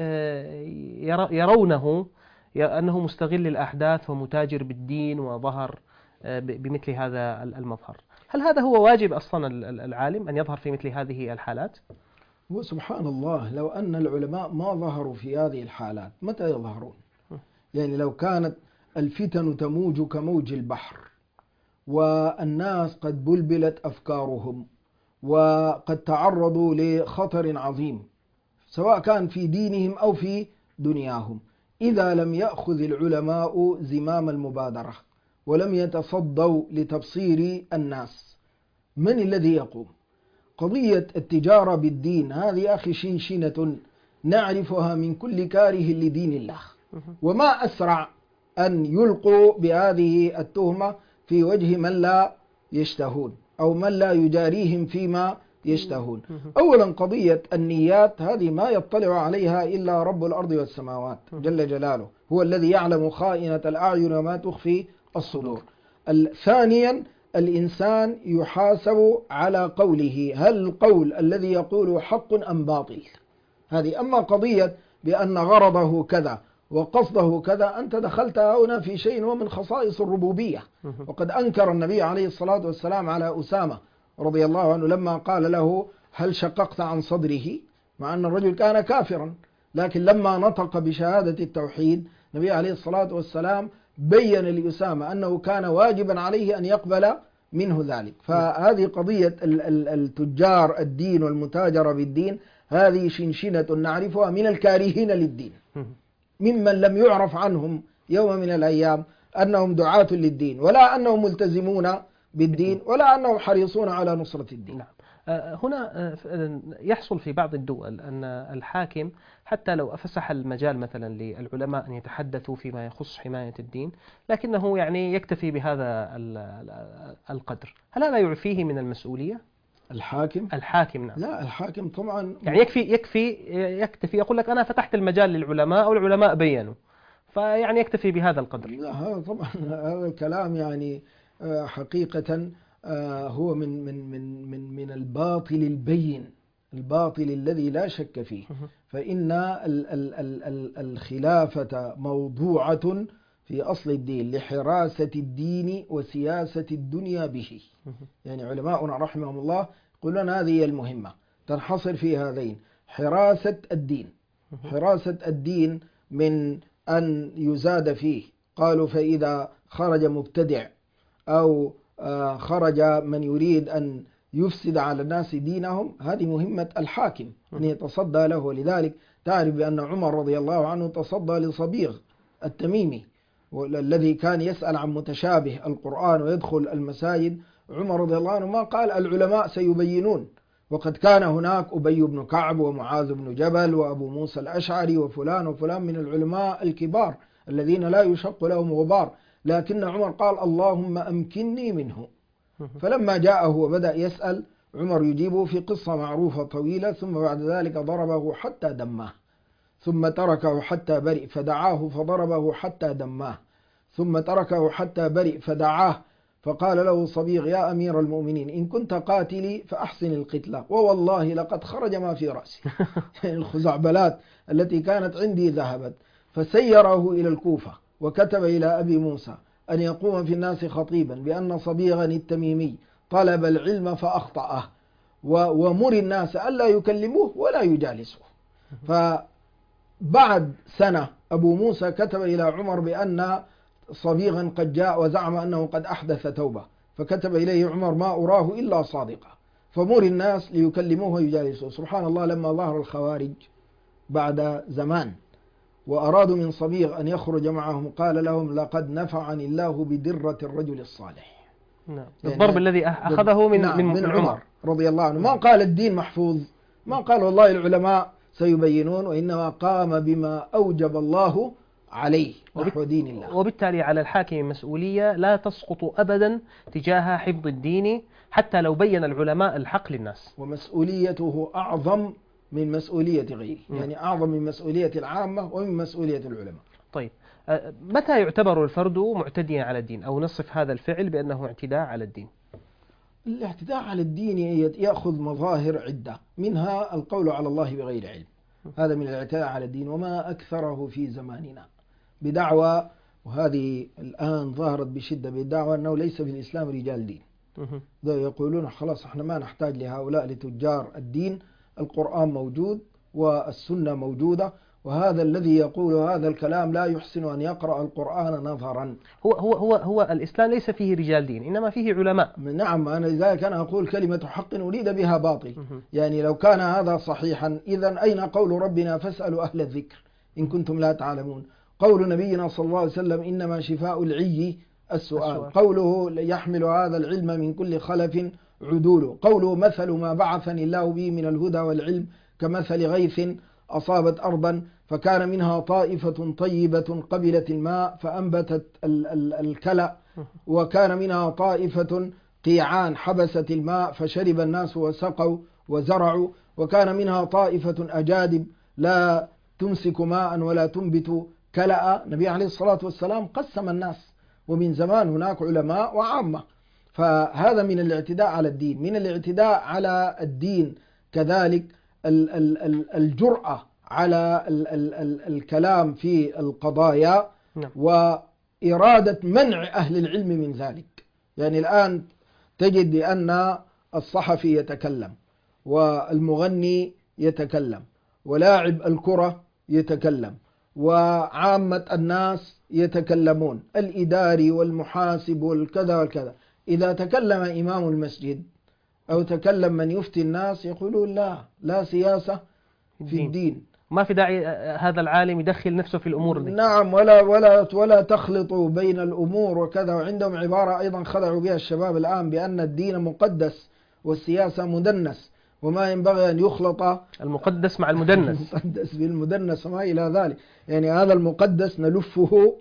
يرونه أنه مستغل الأحداث ومتاجر بالدين وظهر بمثل هذا المظهر. هل هذا هو واجب أصلا العالم أن يظهر في مثل هذه الحالات؟ وسبحان الله، لو أن العلماء ما ظهروا في هذه الحالات متى يظهرون؟ يعني لو كانت الفتن تموج كموج البحر والناس قد بلبلت أفكارهم وقد تعرضوا لخطر عظيم سواء كان في دينهم أو في دنياهم، إذا لم يأخذ العلماء زمام المبادرة ولم يتصدوا لتبصير الناس، من الذي يقوم؟ قضية التجارة بالدين هذه أخي شنشنة نعرفها من كل كاره لدين الله، وما أسرع أن يلقوا بهذه التهمة في وجه من لا يشتهون أو من لا يجاريهم فيما يشتهون. أولا قضية النيات هذه ما يطلع عليها إلا رب الأرض والسماوات جل جلاله، هو الذي يعلم خائنة الأعين وما تخفي الصدور. ثانيا الإنسان يحاسب على قوله، هل القول الذي يقوله حق أم باطل؟ هذه. أما قضية بأن غرضه كذا وقصده كذا، أنت دخلت هنا في شيء هو من خصائص الربوبية، وقد أنكر النبي عليه الصلاة والسلام على أسامة رضي الله عنه لما قال له هل شققت عن صدره، مع أن الرجل كان كافرا، لكن لما نطق بشهادة التوحيد النبي عليه الصلاة والسلام بين لأسامة أنه كان واجبا عليه أن يقبل منه ذلك. فهذه قضية التجار الدين والمتاجرة بالدين هذه شنشنة نعرفها من الكارهين للدين، ممن لم يعرف عنهم يوم من الأيام أنهم دعاة للدين ولا أنهم ملتزمون بالدين ولا أنهم حريصون على نصرة الدين. نعم. هنا يحصل في بعض الدول أن الحاكم حتى لو أفسح المجال مثلا للعلماء أن يتحدثوا فيما يخص حماية الدين، لكنه يعني يكتفي بهذا القدر. هل هذا يعفيه من المسؤولية؟ الحاكم نعم. لا، الحاكم طبعا يعني يكتفي يقول لك أنا فتحت المجال للعلماء أو العلماء بينوا، فيعني يكتفي بهذا القدر. لا، هذا طبعا هذا الكلام يعني حقيقة هو من الباطل البين، الباطل الذي لا شك فيه. فإن الخلافة موضوعة في أصل الدين لحراسة الدين وسياسة الدنيا به. يعني علماؤنا رحمهم الله يقولون هذه هي المهمة تنحصر في هذين: حراسة الدين، حراسة الدين من أن يزاد فيه. قالوا فإذا خرج مبتدع أو خرج من يريد أن يفسد على الناس دينهم، هذه مهمة الحاكم أن يتصدى له. ولذلك تعرف بأن عمر رضي الله عنه تصدى لصبيغ التميمي الذي كان يسأل عن متشابه القرآن ويدخل المساجد. عمر رضي الله عنه ما قال العلماء سيبينون، وقد كان هناك أبي بن كعب ومعاذ بن جبل وأبو موسى الأشعري وفلان وفلان من العلماء الكبار الذين لا يشق لهم غبار، لكن عمر قال اللهم أمكنني منه. فلما جاءه وبدأ يسأل عمر يجيبه في قصة معروفة طويلة، ثم بعد ذلك ضربه حتى دماه، ثم تركه حتى برئ فدعاه فضربه حتى دماه، ثم تركه حتى برئ فدعاه، فقال له صبيغ يا أمير المؤمنين إن كنت قاتلي فأحسن القتلى، ووالله لقد خرج ما في رأسي. الخزعبلات التي كانت عندي ذهبت. فسيره إلى الكوفة وكتب إلى أبي موسى أن يقوم في الناس خطيبا بأن صبيغا التميمي طلب العلم فأخطأه، ومر الناس ألا يكلموه ولا يجالسوه. فبعد سنة أبو موسى كتب إلى عمر بأن صبيغا قد جاء وزعم أنه قد أحدث توبة، فكتب إليه عمر ما أراه إلا صادقا، فمر الناس ليكلموه ويجالسوه. سبحان الله، لما ظهر الخوارج بعد زمان وأرادوا من صبيغ أن يخرج معهم قال لهم لقد نفعني الله بدرة الرجل الصالح. نعم. الضرب الذي أخذه من عمر رضي الله عنه. ما قال الدين محفوظ، ما قال والله العلماء سيبينون، وإنما قام بما أوجب الله عليه نحو دين الله. وبالتالي على الحاكم مسؤولية لا تسقط أبدا تجاه حفظ الدين حتى لو بين العلماء الحق للناس، ومسؤوليته أعظم من مسؤولية غيره، يعني أعظم من مسؤولية العامة ومن مسؤولية العلماء. طيب، متى يعتبر الفرد معتديا على الدين، أو نصف هذا الفعل بأنه اعتداء على الدين؟ الاعتداء على الدين يأخذ مظاهر عدة، منها القول على الله بغير علم، هذا من الاعتداء على الدين، وما أكثره في زماننا بدعوى، وهذه الآن ظهرت بشدة، بالدعوى أنه ليس في الإسلام رجال دين. يقولون خلاص احنا ما نحتاج لهؤلاء لتجار الدين، القرآن موجود والسنة موجودة، وهذا الذي يقول هذا الكلام لا يحسن أن يقرأ القرآن نظرا. هو الإسلام ليس فيه رجال دين، إنما فيه علماء. نعم، أنا لذلك أنا أقول كلمة حق أريد بها باطل. يعني لو كان هذا صحيحا إذن أين قول ربنا فاسألوا أهل الذكر إن كنتم لا تعلمون؟ قول نبينا صلى الله عليه وسلم إنما شفاء العي السؤال. قوله يحمل هذا العلم من كل خلف عدول. قوله مثل ما بعثني الله به من الهدى والعلم كمثل غيث أصابت أرضا فكان منها طائفة طيبة قبلت الماء فأنبتت الكلأ، وكان منها طائفة قيعان حبست الماء فشرب الناس وسقوا وزرعوا، وكان منها طائفة أجادب لا تمسك ماء ولا تنبت كلأ. النبي عليه الصلاة والسلام قسم الناس، ومن زمان هناك علماء وعامة. فهذا من الاعتداء على الدين. من الاعتداء على الدين كذلك الجرأة على الكلام في القضايا وإرادة منع أهل العلم من ذلك. يعني الآن تجد بأن الصحفي يتكلم، والمغني يتكلم، ولاعب الكرة يتكلم، وعامة الناس يتكلمون، الإداري والمحاسب والكذا والكذا. إذا تكلم إمام المسجد أو تكلم من يفتي الناس يقولون لا سياسة في الدين، ما في داعي هذا العالم يدخل نفسه في الأمور دي. نعم، ولا تخلطوا بين الأمور وكذا. وعندهم عبارة أيضا خدعوا بها الشباب الآن بأن الدين مقدس والسياسة مدنس، وما ينبغي أن يخلط المقدس مع المدنس. المقدس بالمدنس وما إلى ذلك. يعني هذا المقدس نلفه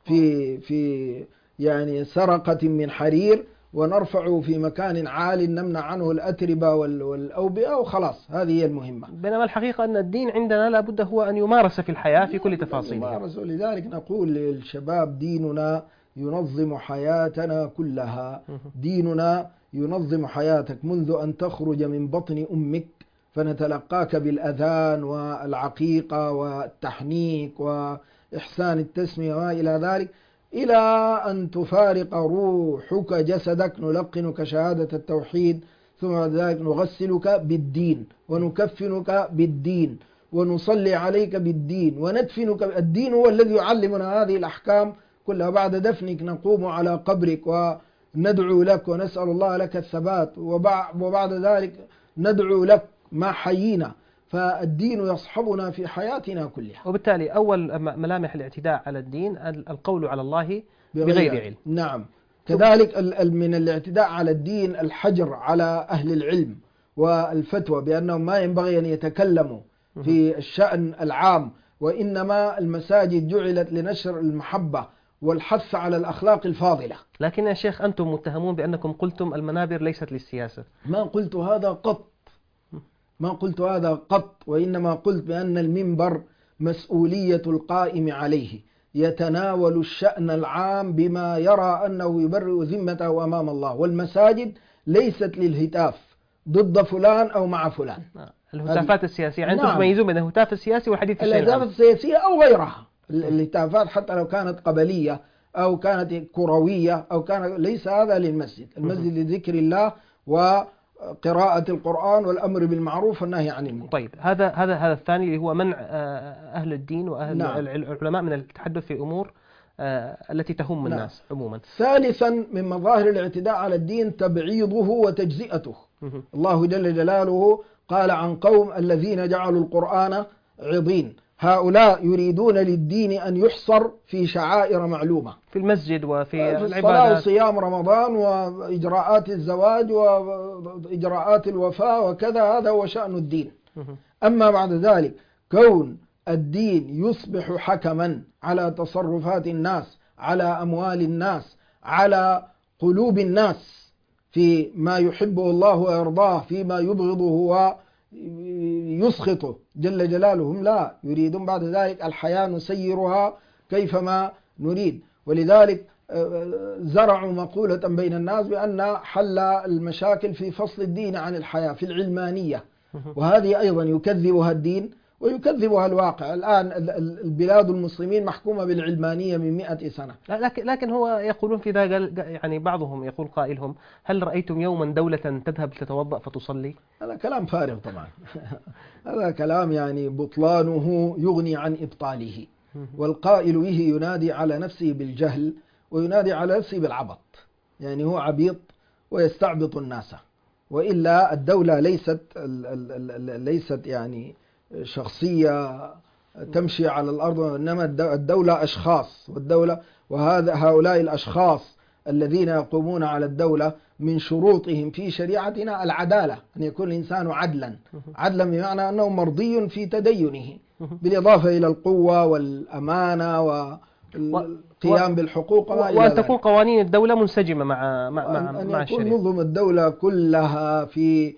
في يعني سرقة من حرير ونرفعه في مكان عال نمنع عنه الأتربة والأوبئة وخلاص، هذه هي المهمة. بينما الحقيقة أن الدين عندنا لابد هو أن يمارس في الحياة في كل تفاصيله. لذلك نقول للشباب ديننا ينظم حياتنا كلها. ديننا ينظم حياتك منذ أن تخرج من بطن أمك فنتلقاك بالأذان والعقيقة والتحنيك وإحسان التسمية وما إلى ذلك، إلى أن تفارق روحك جسدك نلقنك شهادة التوحيد، ثم بعد ذلك نغسلك بالدين ونكفنك بالدين ونصلي عليك بالدين وندفنك. الدين هو الذي يعلمنا هذه الأحكام كلها. بعد دفنك نقوم على قبرك وندعو لك ونسأل الله لك الثبات، وبعد ذلك ندعو لك ما حيينا. فالدين يصحبنا في حياتنا كلها. وبالتالي أول ملامح الاعتداء على الدين القول على الله بغير علم. نعم. كذلك من الاعتداء على الدين الحجر على أهل العلم والفتوى بأنهم ما ينبغي أن يتكلموا في الشأن العام، وإنما المساجد جعلت لنشر المحبة والحث على الأخلاق الفاضلة. لكن يا شيخ أنتم متهمون بأنكم قلتم المنابر ليست للسياسة. ما قلت هذا قط، ما قلت هذا قط، وإنما قلت بأن المنبر مسؤولية القائم عليه، يتناول الشأن العام بما يرى أنه يبرئ ذمته أمام الله، والمساجد ليست للهتاف ضد فلان أو مع فلان. الهتافات السياسية يعني أنتم تميزون بين الهتاف السياسي والحديث الشيء العام. الهتافات السياسية أو غيرها، الهتافات حتى لو كانت قبلية أو كانت كروية أو كان، ليس هذا للمسجد. المسجد لذكر الله وقراءة القرآن والأمر بالمعروف والنهي عن المنكر. طيب هذا الثاني اللي هو منع أهل الدين وأهل العلماء من التحدث في أمور التي تهم الناس عموما. ثالثا من مظاهر الاعتداء على الدين تبعيضه وتجزئته. الله جل جلاله قال عن قوم الذين جعلوا القرآن عضين، هؤلاء يريدون للدين أن يحصر في شعائر معلومة في المسجد وفي العبادات، وصيام رمضان وإجراءات الزواج وإجراءات الوفاة وكذا، هذا هو شأن الدين. أما بعد ذلك كون الدين يصبح حكما على تصرفات الناس، على أموال الناس، على قلوب الناس، في ما يحبه الله ويرضاه، فيما يبغضه ويسخطه جل جلاله، هم لا يريدون بعد ذلك الحياة نسيرها كيفما نريد. ولذلك زرعوا مقولة بين الناس بأن حل المشاكل في فصل الدين عن الحياة، في العلمانية، وهذه أيضا يكذبها الدين ويكذبها الواقع. الآن البلاد المسلمين محكومة بالعلمانية من 100 سنة. لكن هو يقولون في ذا، يعني بعضهم يقول قائلهم: هل رأيتم يوما دولة تذهب تتوضأ فتصلي؟ هذا كلام فارغ طبعا. هذا كلام يعني بطلانه يغني عن إبطاله، والقائل به ينادي على نفسه بالجهل وينادي على نفسه بالعبط، يعني هو عبيط ويستعبط الناس. وإلا الدولة ليست يعني شخصية تمشي على الأرض، إنما الدولة أشخاص، هؤلاء الأشخاص الذين يقومون على الدولة من شروطهم في شريعتنا العدالة، أن يكون الإنسان عدلا بمعنى أنه مرضي في تدينه، بالإضافة إلى القوة والأمانة والقيام بالحقوق، وأن تكون قوانين الدولة منسجمة مع أن الشريعة. يكون نظم الدولة كلها في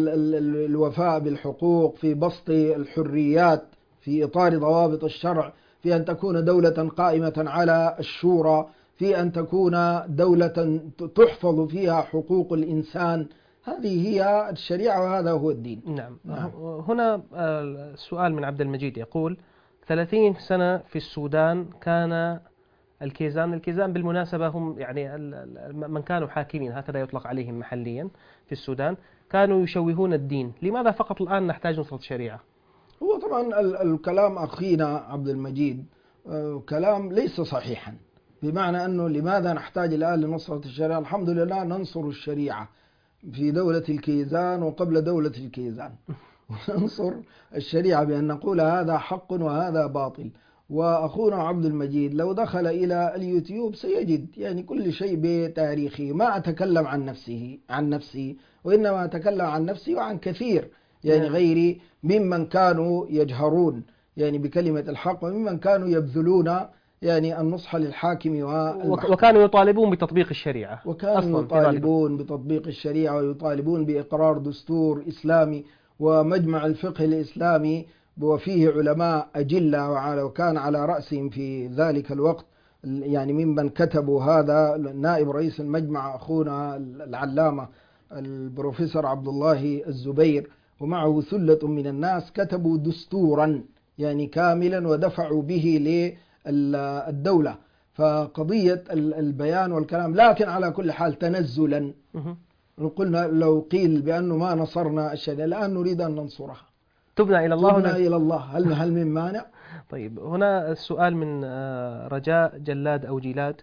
الوفاء بالحقوق، في بسط الحريات في إطار ضوابط الشرع، في أن تكون دولة قائمة على الشورى، في أن تكون دولة تحفظ فيها حقوق الإنسان. هذه هي الشريعة وهذا هو الدين. نعم. هنا سؤال من عبد المجيد يقول: 30 سنة في السودان كان الكيزان بالمناسبة هم يعني من كانوا حاكمين، هكذا يطلق عليهم محليا في السودان، كانوا يشوهون الدين. لماذا فقط الآن نحتاج نصرة الشريعة؟ هو طبعا الكلام أخينا عبد المجيد كلام ليس صحيحا، بمعنى أنه لماذا نحتاج الآن لنصرة الشريعة؟ الحمد لله ننصر الشريعة في دولة الكيزان وقبل دولة الكيزان، وننصر الشريعة بأن نقول هذا حق وهذا باطل. وأخونا عبد المجيد لو دخل إلى اليوتيوب سيجد يعني كل شيء بتاريخه. ما أتكلم عن نفسي وإنما أتكلم عن نفسي وعن كثير يعني غيري ممن كانوا يجهرون يعني بكلمة الحق، وممن كانوا يبذلون يعني النصح للحاكم وكانوا يطالبون بتطبيق الشريعة، وكانوا يطالبون بتطبيق الشريعة، ويطالبون بإقرار دستور إسلامي ومجمع الفقه الإسلامي، وفيه علماء أجلة، وكان على رأسهم في ذلك الوقت يعني ممن كتبوا هذا نائب رئيس المجمع أخونا العلامة البروفيسور عبد الله الزبير، ومعه ثلة من الناس كتبوا دستورا يعني كاملا ودفعوا به للدولة. فقضية البيان والكلام، لكن على كل حال تنزلا قلنا لو قيل بأنه ما نصرنا الشريعة الآن نريد أن ننصرها، تبنى إلى الله. هل من مانع؟ طيب هنا السؤال من رجاء جلاد أو جلاد،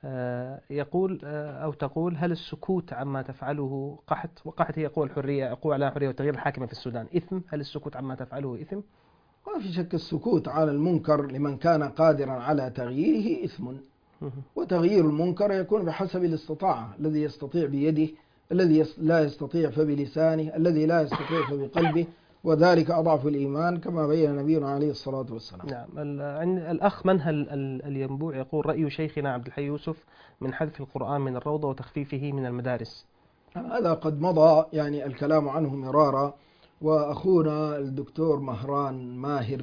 يقول أو تقول: هل السكوت عما تفعله قحط، وقحط هي قوى الحرية، قوى على الحرية والتغيير الحاكمة في السودان، إثم؟ هل السكوت عما تفعله إثم؟ ما في شك السكوت على المنكر لمن كان قادرا على تغييره إثم، وتغيير المنكر يكون بحسب الاستطاعة، الذي يستطيع بيده الذي لا يستطيع فبلسانه، الذي لا يستطيع فبقلبه، وذلك أضعف الإيمان كما بين نبينا عليه الصلاة والسلام. نعم. الأخ منهل الينبوع يقول: رأي شيخنا عبد الحي يوسف من حذف القرآن من الروضة وتخفيفه من المدارس. هذا قد مضى يعني الكلام عنه مرارا، وأخونا الدكتور مهران ماهر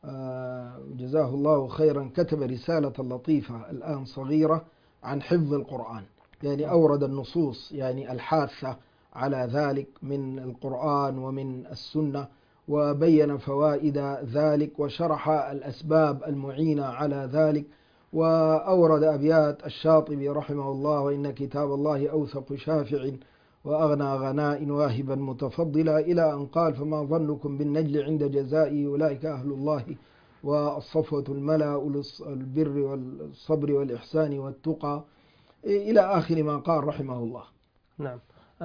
جزاه الله خيرا كتب رسالة لطيفة الآن صغيرة عن حفظ القرآن، يعني أورد النصوص يعني الحاثة على ذلك من القرآن ومن السنة، وبين فوائد ذلك وشرح الأسباب المعينة على ذلك، وأورد أبيات الشاطبي رحمه الله: وإن كتاب الله أوثق شافع وأغنى غناء واهبا متفضلا، إلى أن قال: فما ظنكم بالنجل عند جزائي أولئك أهل الله والصفوة الملأ البر والصبر والإحسان والتقى، إلى آخر ما قال رحمه الله. نعم.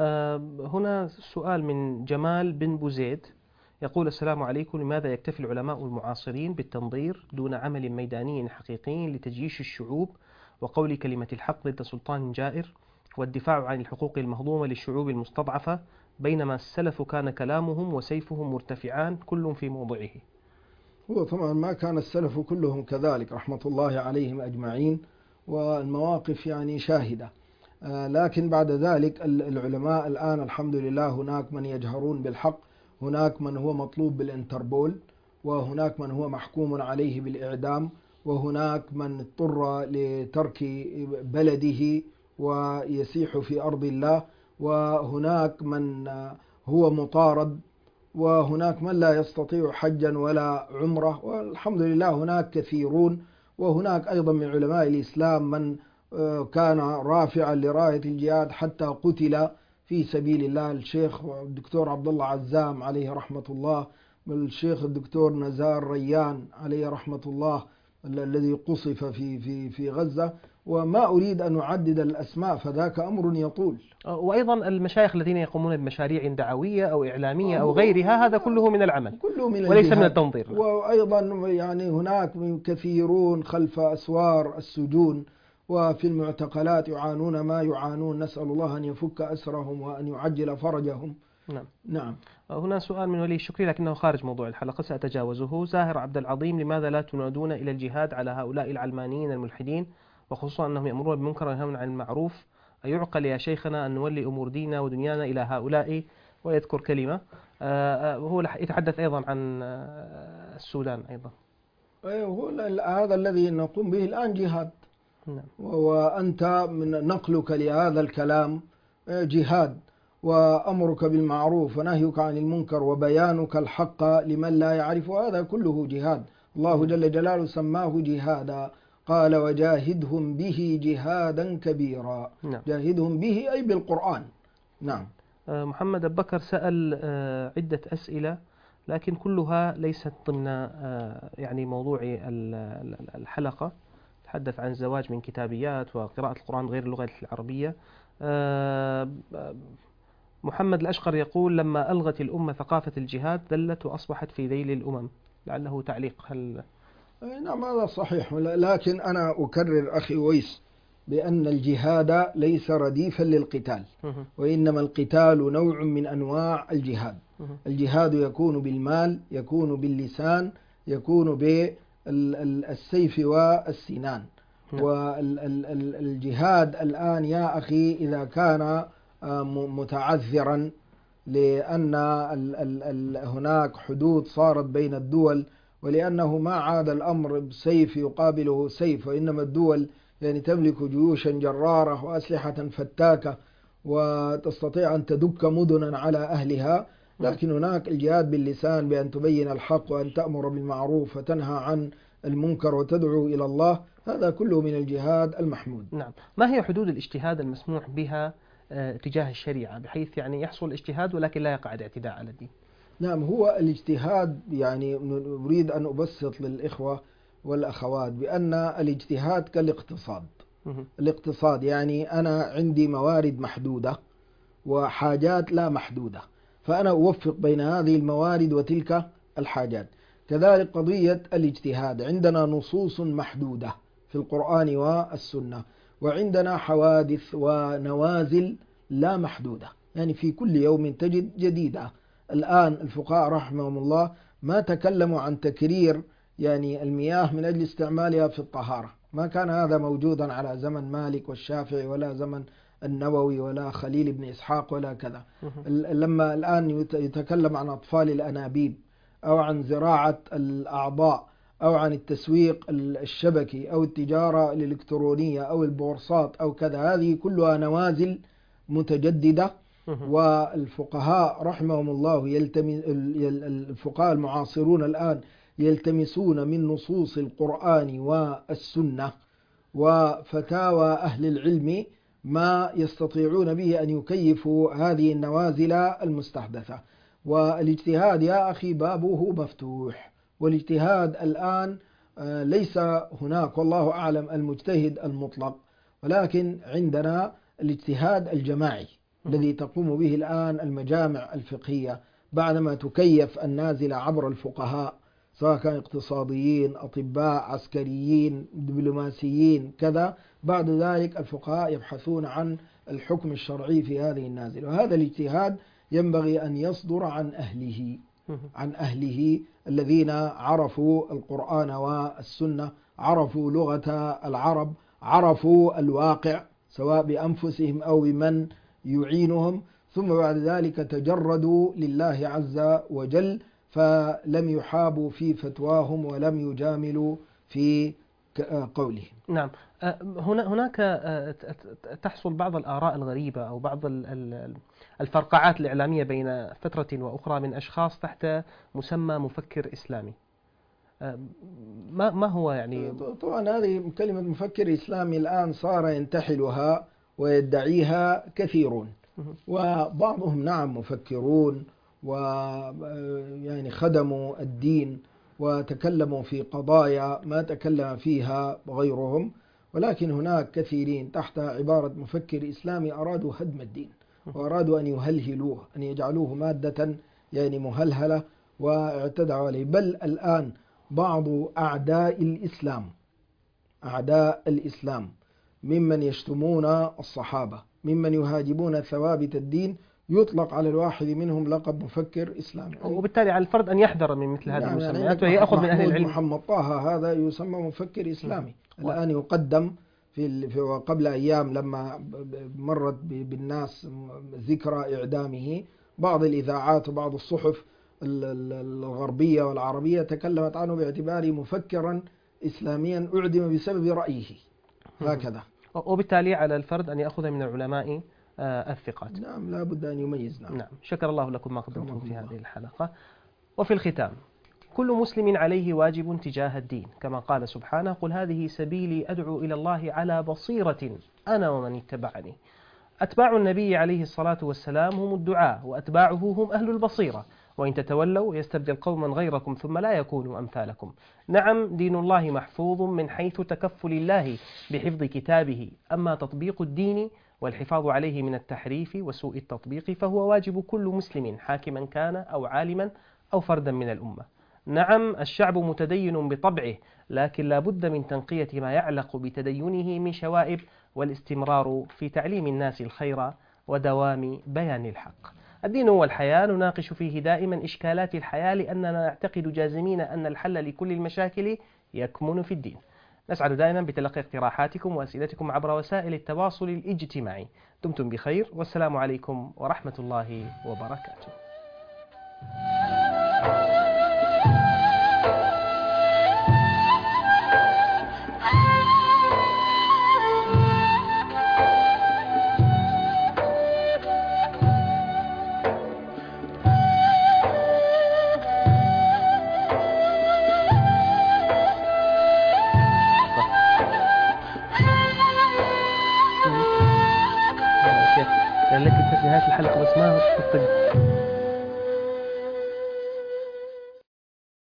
هنا سؤال من جمال بن بوزيد يقول: السلام عليكم، لماذا يكتفي العلماء المعاصرين بالتنظير دون عمل ميداني حقيقي لتجيش الشعوب وقول كلمة الحق ضد سلطان جائر والدفاع عن الحقوق المهضومة للشعوب المستضعفة، بينما السلف كان كلامهم وسيفهم مرتفعان كل في موضعه؟ هو طبعا ما كان السلف كلهم كذلك رحمة الله عليهم أجمعين، والمواقف يعني شاهدة، لكن بعد ذلك العلماء الآن الحمد لله هناك من يجهرون بالحق، هناك من هو مطلوب بالانتربول، وهناك من هو محكوم عليه بالإعدام، وهناك من اضطر لترك بلده ويسيح في أرض الله، وهناك من هو مطارد، وهناك من لا يستطيع حجا ولا عمره، والحمد لله هناك كثيرون. وهناك أيضا من علماء الإسلام من كان رافعا لراية الجهاد حتى قتل في سبيل الله: الشيخ الدكتور عبد الله عزام عليه رحمة الله، والشيخ الدكتور نزار ريان عليه رحمة الله الذي قصف في غزة، وما أريد أن أعدد الأسماء فذاك أمر يطول. وأيضا المشايخ الذين يقومون بمشاريع دعوية أو إعلامية أو غيرها، هذا كله من العمل، كله من وليس من التنظير. وأيضا يعني هناك كثيرون خلف أسوار السجون وفي المعتقلات يعانون ما يعانون، نسأل الله أن يفك أسرهم وأن يعجل فرجهم. نعم. هنا سؤال من ولي الشكري لكنه خارج موضوع الحلقة، سأتجاوزه. زاهر عبد العظيم: لماذا لا تنادون إلى الجهاد على هؤلاء العلمانيين الملحدين، وخصوصا أنهم يأمرون بالمنكر وينهون عن المعروف؟ أيعقل يا شيخنا أن نولي أمور ديننا ودنيانا إلى هؤلاء؟ ويذكر كلمة. هو يتحدث أيضا عن السودان أيضا. هو هذا الذي نقوم به الآن جهاد. وأنت من نقلك لهذا الكلام جهاد، وأمرك بالمعروف ونهيك عن المنكر وبيانك الحق لمن لا يعرف، هذا كله جهاد. الله جل جلاله سماه جهادا، قال: وجاهدهم به جهادا كبيرا. جاهدهم به أي بالقرآن. نعم. محمد أبو بكر سأل عدة أسئلة لكن كلها ليست ضمن يعني موضوع الحلقة. تحدث عن الزواج من كتابيات وقراءة القرآن غير اللغة العربية. محمد الأشقر يقول: لما ألغت الأمة ثقافة الجهاد ذلت وأصبحت في ذيل الأمم. لعله تعليق. نعم هذا صحيح، لكن أنا أكرر أخي ويس بأن الجهاد ليس رديفا للقتال، وإنما القتال نوع من أنواع الجهاد. الجهاد يكون بالمال، يكون باللسان، يكون بالسيف والسنان. والجهاد الآن يا أخي إذا كان متعذرا لأن هناك حدود صارت بين الدول، ولأنه ما عاد الأمر بسيف يقابله سيف، وإنما الدول يعني تملك جيوشا جرارة وأسلحة فتاكة وتستطيع أن تدك مدنا على أهلها. لكن هناك الجهاد باللسان بأن تبين الحق وأن تأمر بالمعروف وتنهى عن المنكر وتدعو إلى الله، هذا كله من الجهاد المحمود. نعم. ما هي حدود الاجتهاد المسموح بها تجاه الشريعة بحيث يعني يحصل اجتهاد ولكن لا يقع الاعتداء على الدين؟ نعم، هو الاجتهاد يعني أريد أن أبسط للإخوة والأخوات بأن الاجتهاد كالاقتصاد. الاقتصاد يعني أنا عندي موارد محدودة وحاجات لا محدودة، فأنا أوفق بين هذه الموارد وتلك الحاجات. كذلك قضية الاجتهاد، عندنا نصوص محدودة في القرآن والسنة، وعندنا حوادث ونوازل لا محدودة، يعني في كل يوم تجد جديدة. الآن الفقهاء رحمهم الله ما تكلموا عن تكرير يعني المياه من أجل استعمالها في الطهارة، ما كان هذا موجودا على زمن مالك والشافعي ولا زمن النووي ولا خليل بن إسحاق ولا كذا. لما الآن يتكلم عن أطفال الأنابيب أو عن زراعة الأعضاء أو عن التسويق الشبكي أو التجارة الإلكترونية أو البورصات أو كذا، هذه كلها نوازل متجددة. والفقهاء رحمهم الله الفقهاء المعاصرون الآن يلتمسون من نصوص القرآن والسنة وفتاوى أهل العلم ما يستطيعون به أن يكيفوا هذه النوازل المستحدثة. والاجتهاد يا أخي بابه مفتوح، والاجتهاد الآن ليس هناك والله أعلم المجتهد المطلق، ولكن عندنا الاجتهاد الجماعي الذي تقوم به الآن المجامع الفقهية بعدما تكيف النازل عبر الفقهاء، سواء كان اقتصاديين، أطباء، عسكريين، دبلوماسيين كذا. بعد ذلك الفقهاء يبحثون عن الحكم الشرعي في هذه النازلة، وهذا الاجتهاد ينبغي أن يصدر عن أهله الذين عرفوا القرآن والسنة، عرفوا لغة العرب، عرفوا الواقع سواء بأنفسهم أو بمن يعينهم، ثم بعد ذلك تجردوا لله عز وجل، فلم يحابوا في فتواهم ولم يجاملوا في قولهم. نعم. هناك تحصل بعض الآراء الغريبة أو بعض الفرقعات الإعلامية بين فترة وأخرى من أشخاص تحت مسمى مفكر إسلامي. ما هو يعني؟ طبعا هذه كلمة مفكر إسلامي الآن صار ينتحلها ويدعيها كثيرون، وبعضهم نعم مفكرون ويعني خدموا الدين وتكلموا في قضايا ما تكلم فيها غيرهم، ولكن هناك كثيرين تحت عبارة مفكر إسلامي أرادوا هدم الدين وأرادوا أن يهلهلوه، أن يجعلوه مادة يعني مهلهلة واعتدعوا عليه. بل الآن بعض أعداء الإسلام ممن يشتمون الصحابة، ممن يهاجمون ثوابت الدين، يطلق على الواحد منهم لقب مفكر إسلامي، وبالتالي على الفرد أن يحذر من مثل هذه المسميات ويأخذ من أهل العلم. محمد طه هذا يسمى مفكر إسلامي. الآن يقدم قبل أيام لما مرت بالناس ذكرى إعدامه، بعض الإذاعات وبعض الصحف الغربية والعربية تكلمت عنه باعتباره مفكرا إسلاميا أعدم بسبب رأيه هكذا. وبالتالي على الفرد أن يأخذ من العلماء الثقات. نعم لا بد أن يميز. نعم. شكر الله لكم ما قدمتم في هذه الحلقة. وفي الختام، كل مسلم عليه واجب تجاه الدين، كما قال سبحانه: قل هذه سبيلي أدعو إلى الله على بصيرة أنا ومن اتبعني. أتباع النبي عليه الصلاة والسلام هم الدعاء، وأتباعه هم أهل البصيرة، وإن تتولوا يستبدل قوما غيركم ثم لا يكونوا أمثالكم. نعم، دين الله محفوظ من حيث تكفل الله بحفظ كتابه، أما تطبيق الدين والحفاظ عليه من التحريف وسوء التطبيق فهو واجب كل مسلم، حاكما كان أو عالما أو فردا من الأمة. نعم، الشعب متدين بطبعه، لكن لا بد من تنقية ما يعلق بتدينه من شوائب، والاستمرار في تعليم الناس الخير ودوام بيان الحق. الدين هو الحياة، نناقش فيه دائما إشكالات الحياة لأننا نعتقد جازمين أن الحل لكل المشاكل يكمن في الدين. نسعد دائما بتلقي اقتراحاتكم وأسئلتكم عبر وسائل التواصل الاجتماعي. دمتم بخير، والسلام عليكم ورحمة الله وبركاته. لك نهاية الحلقة بس ما تطق.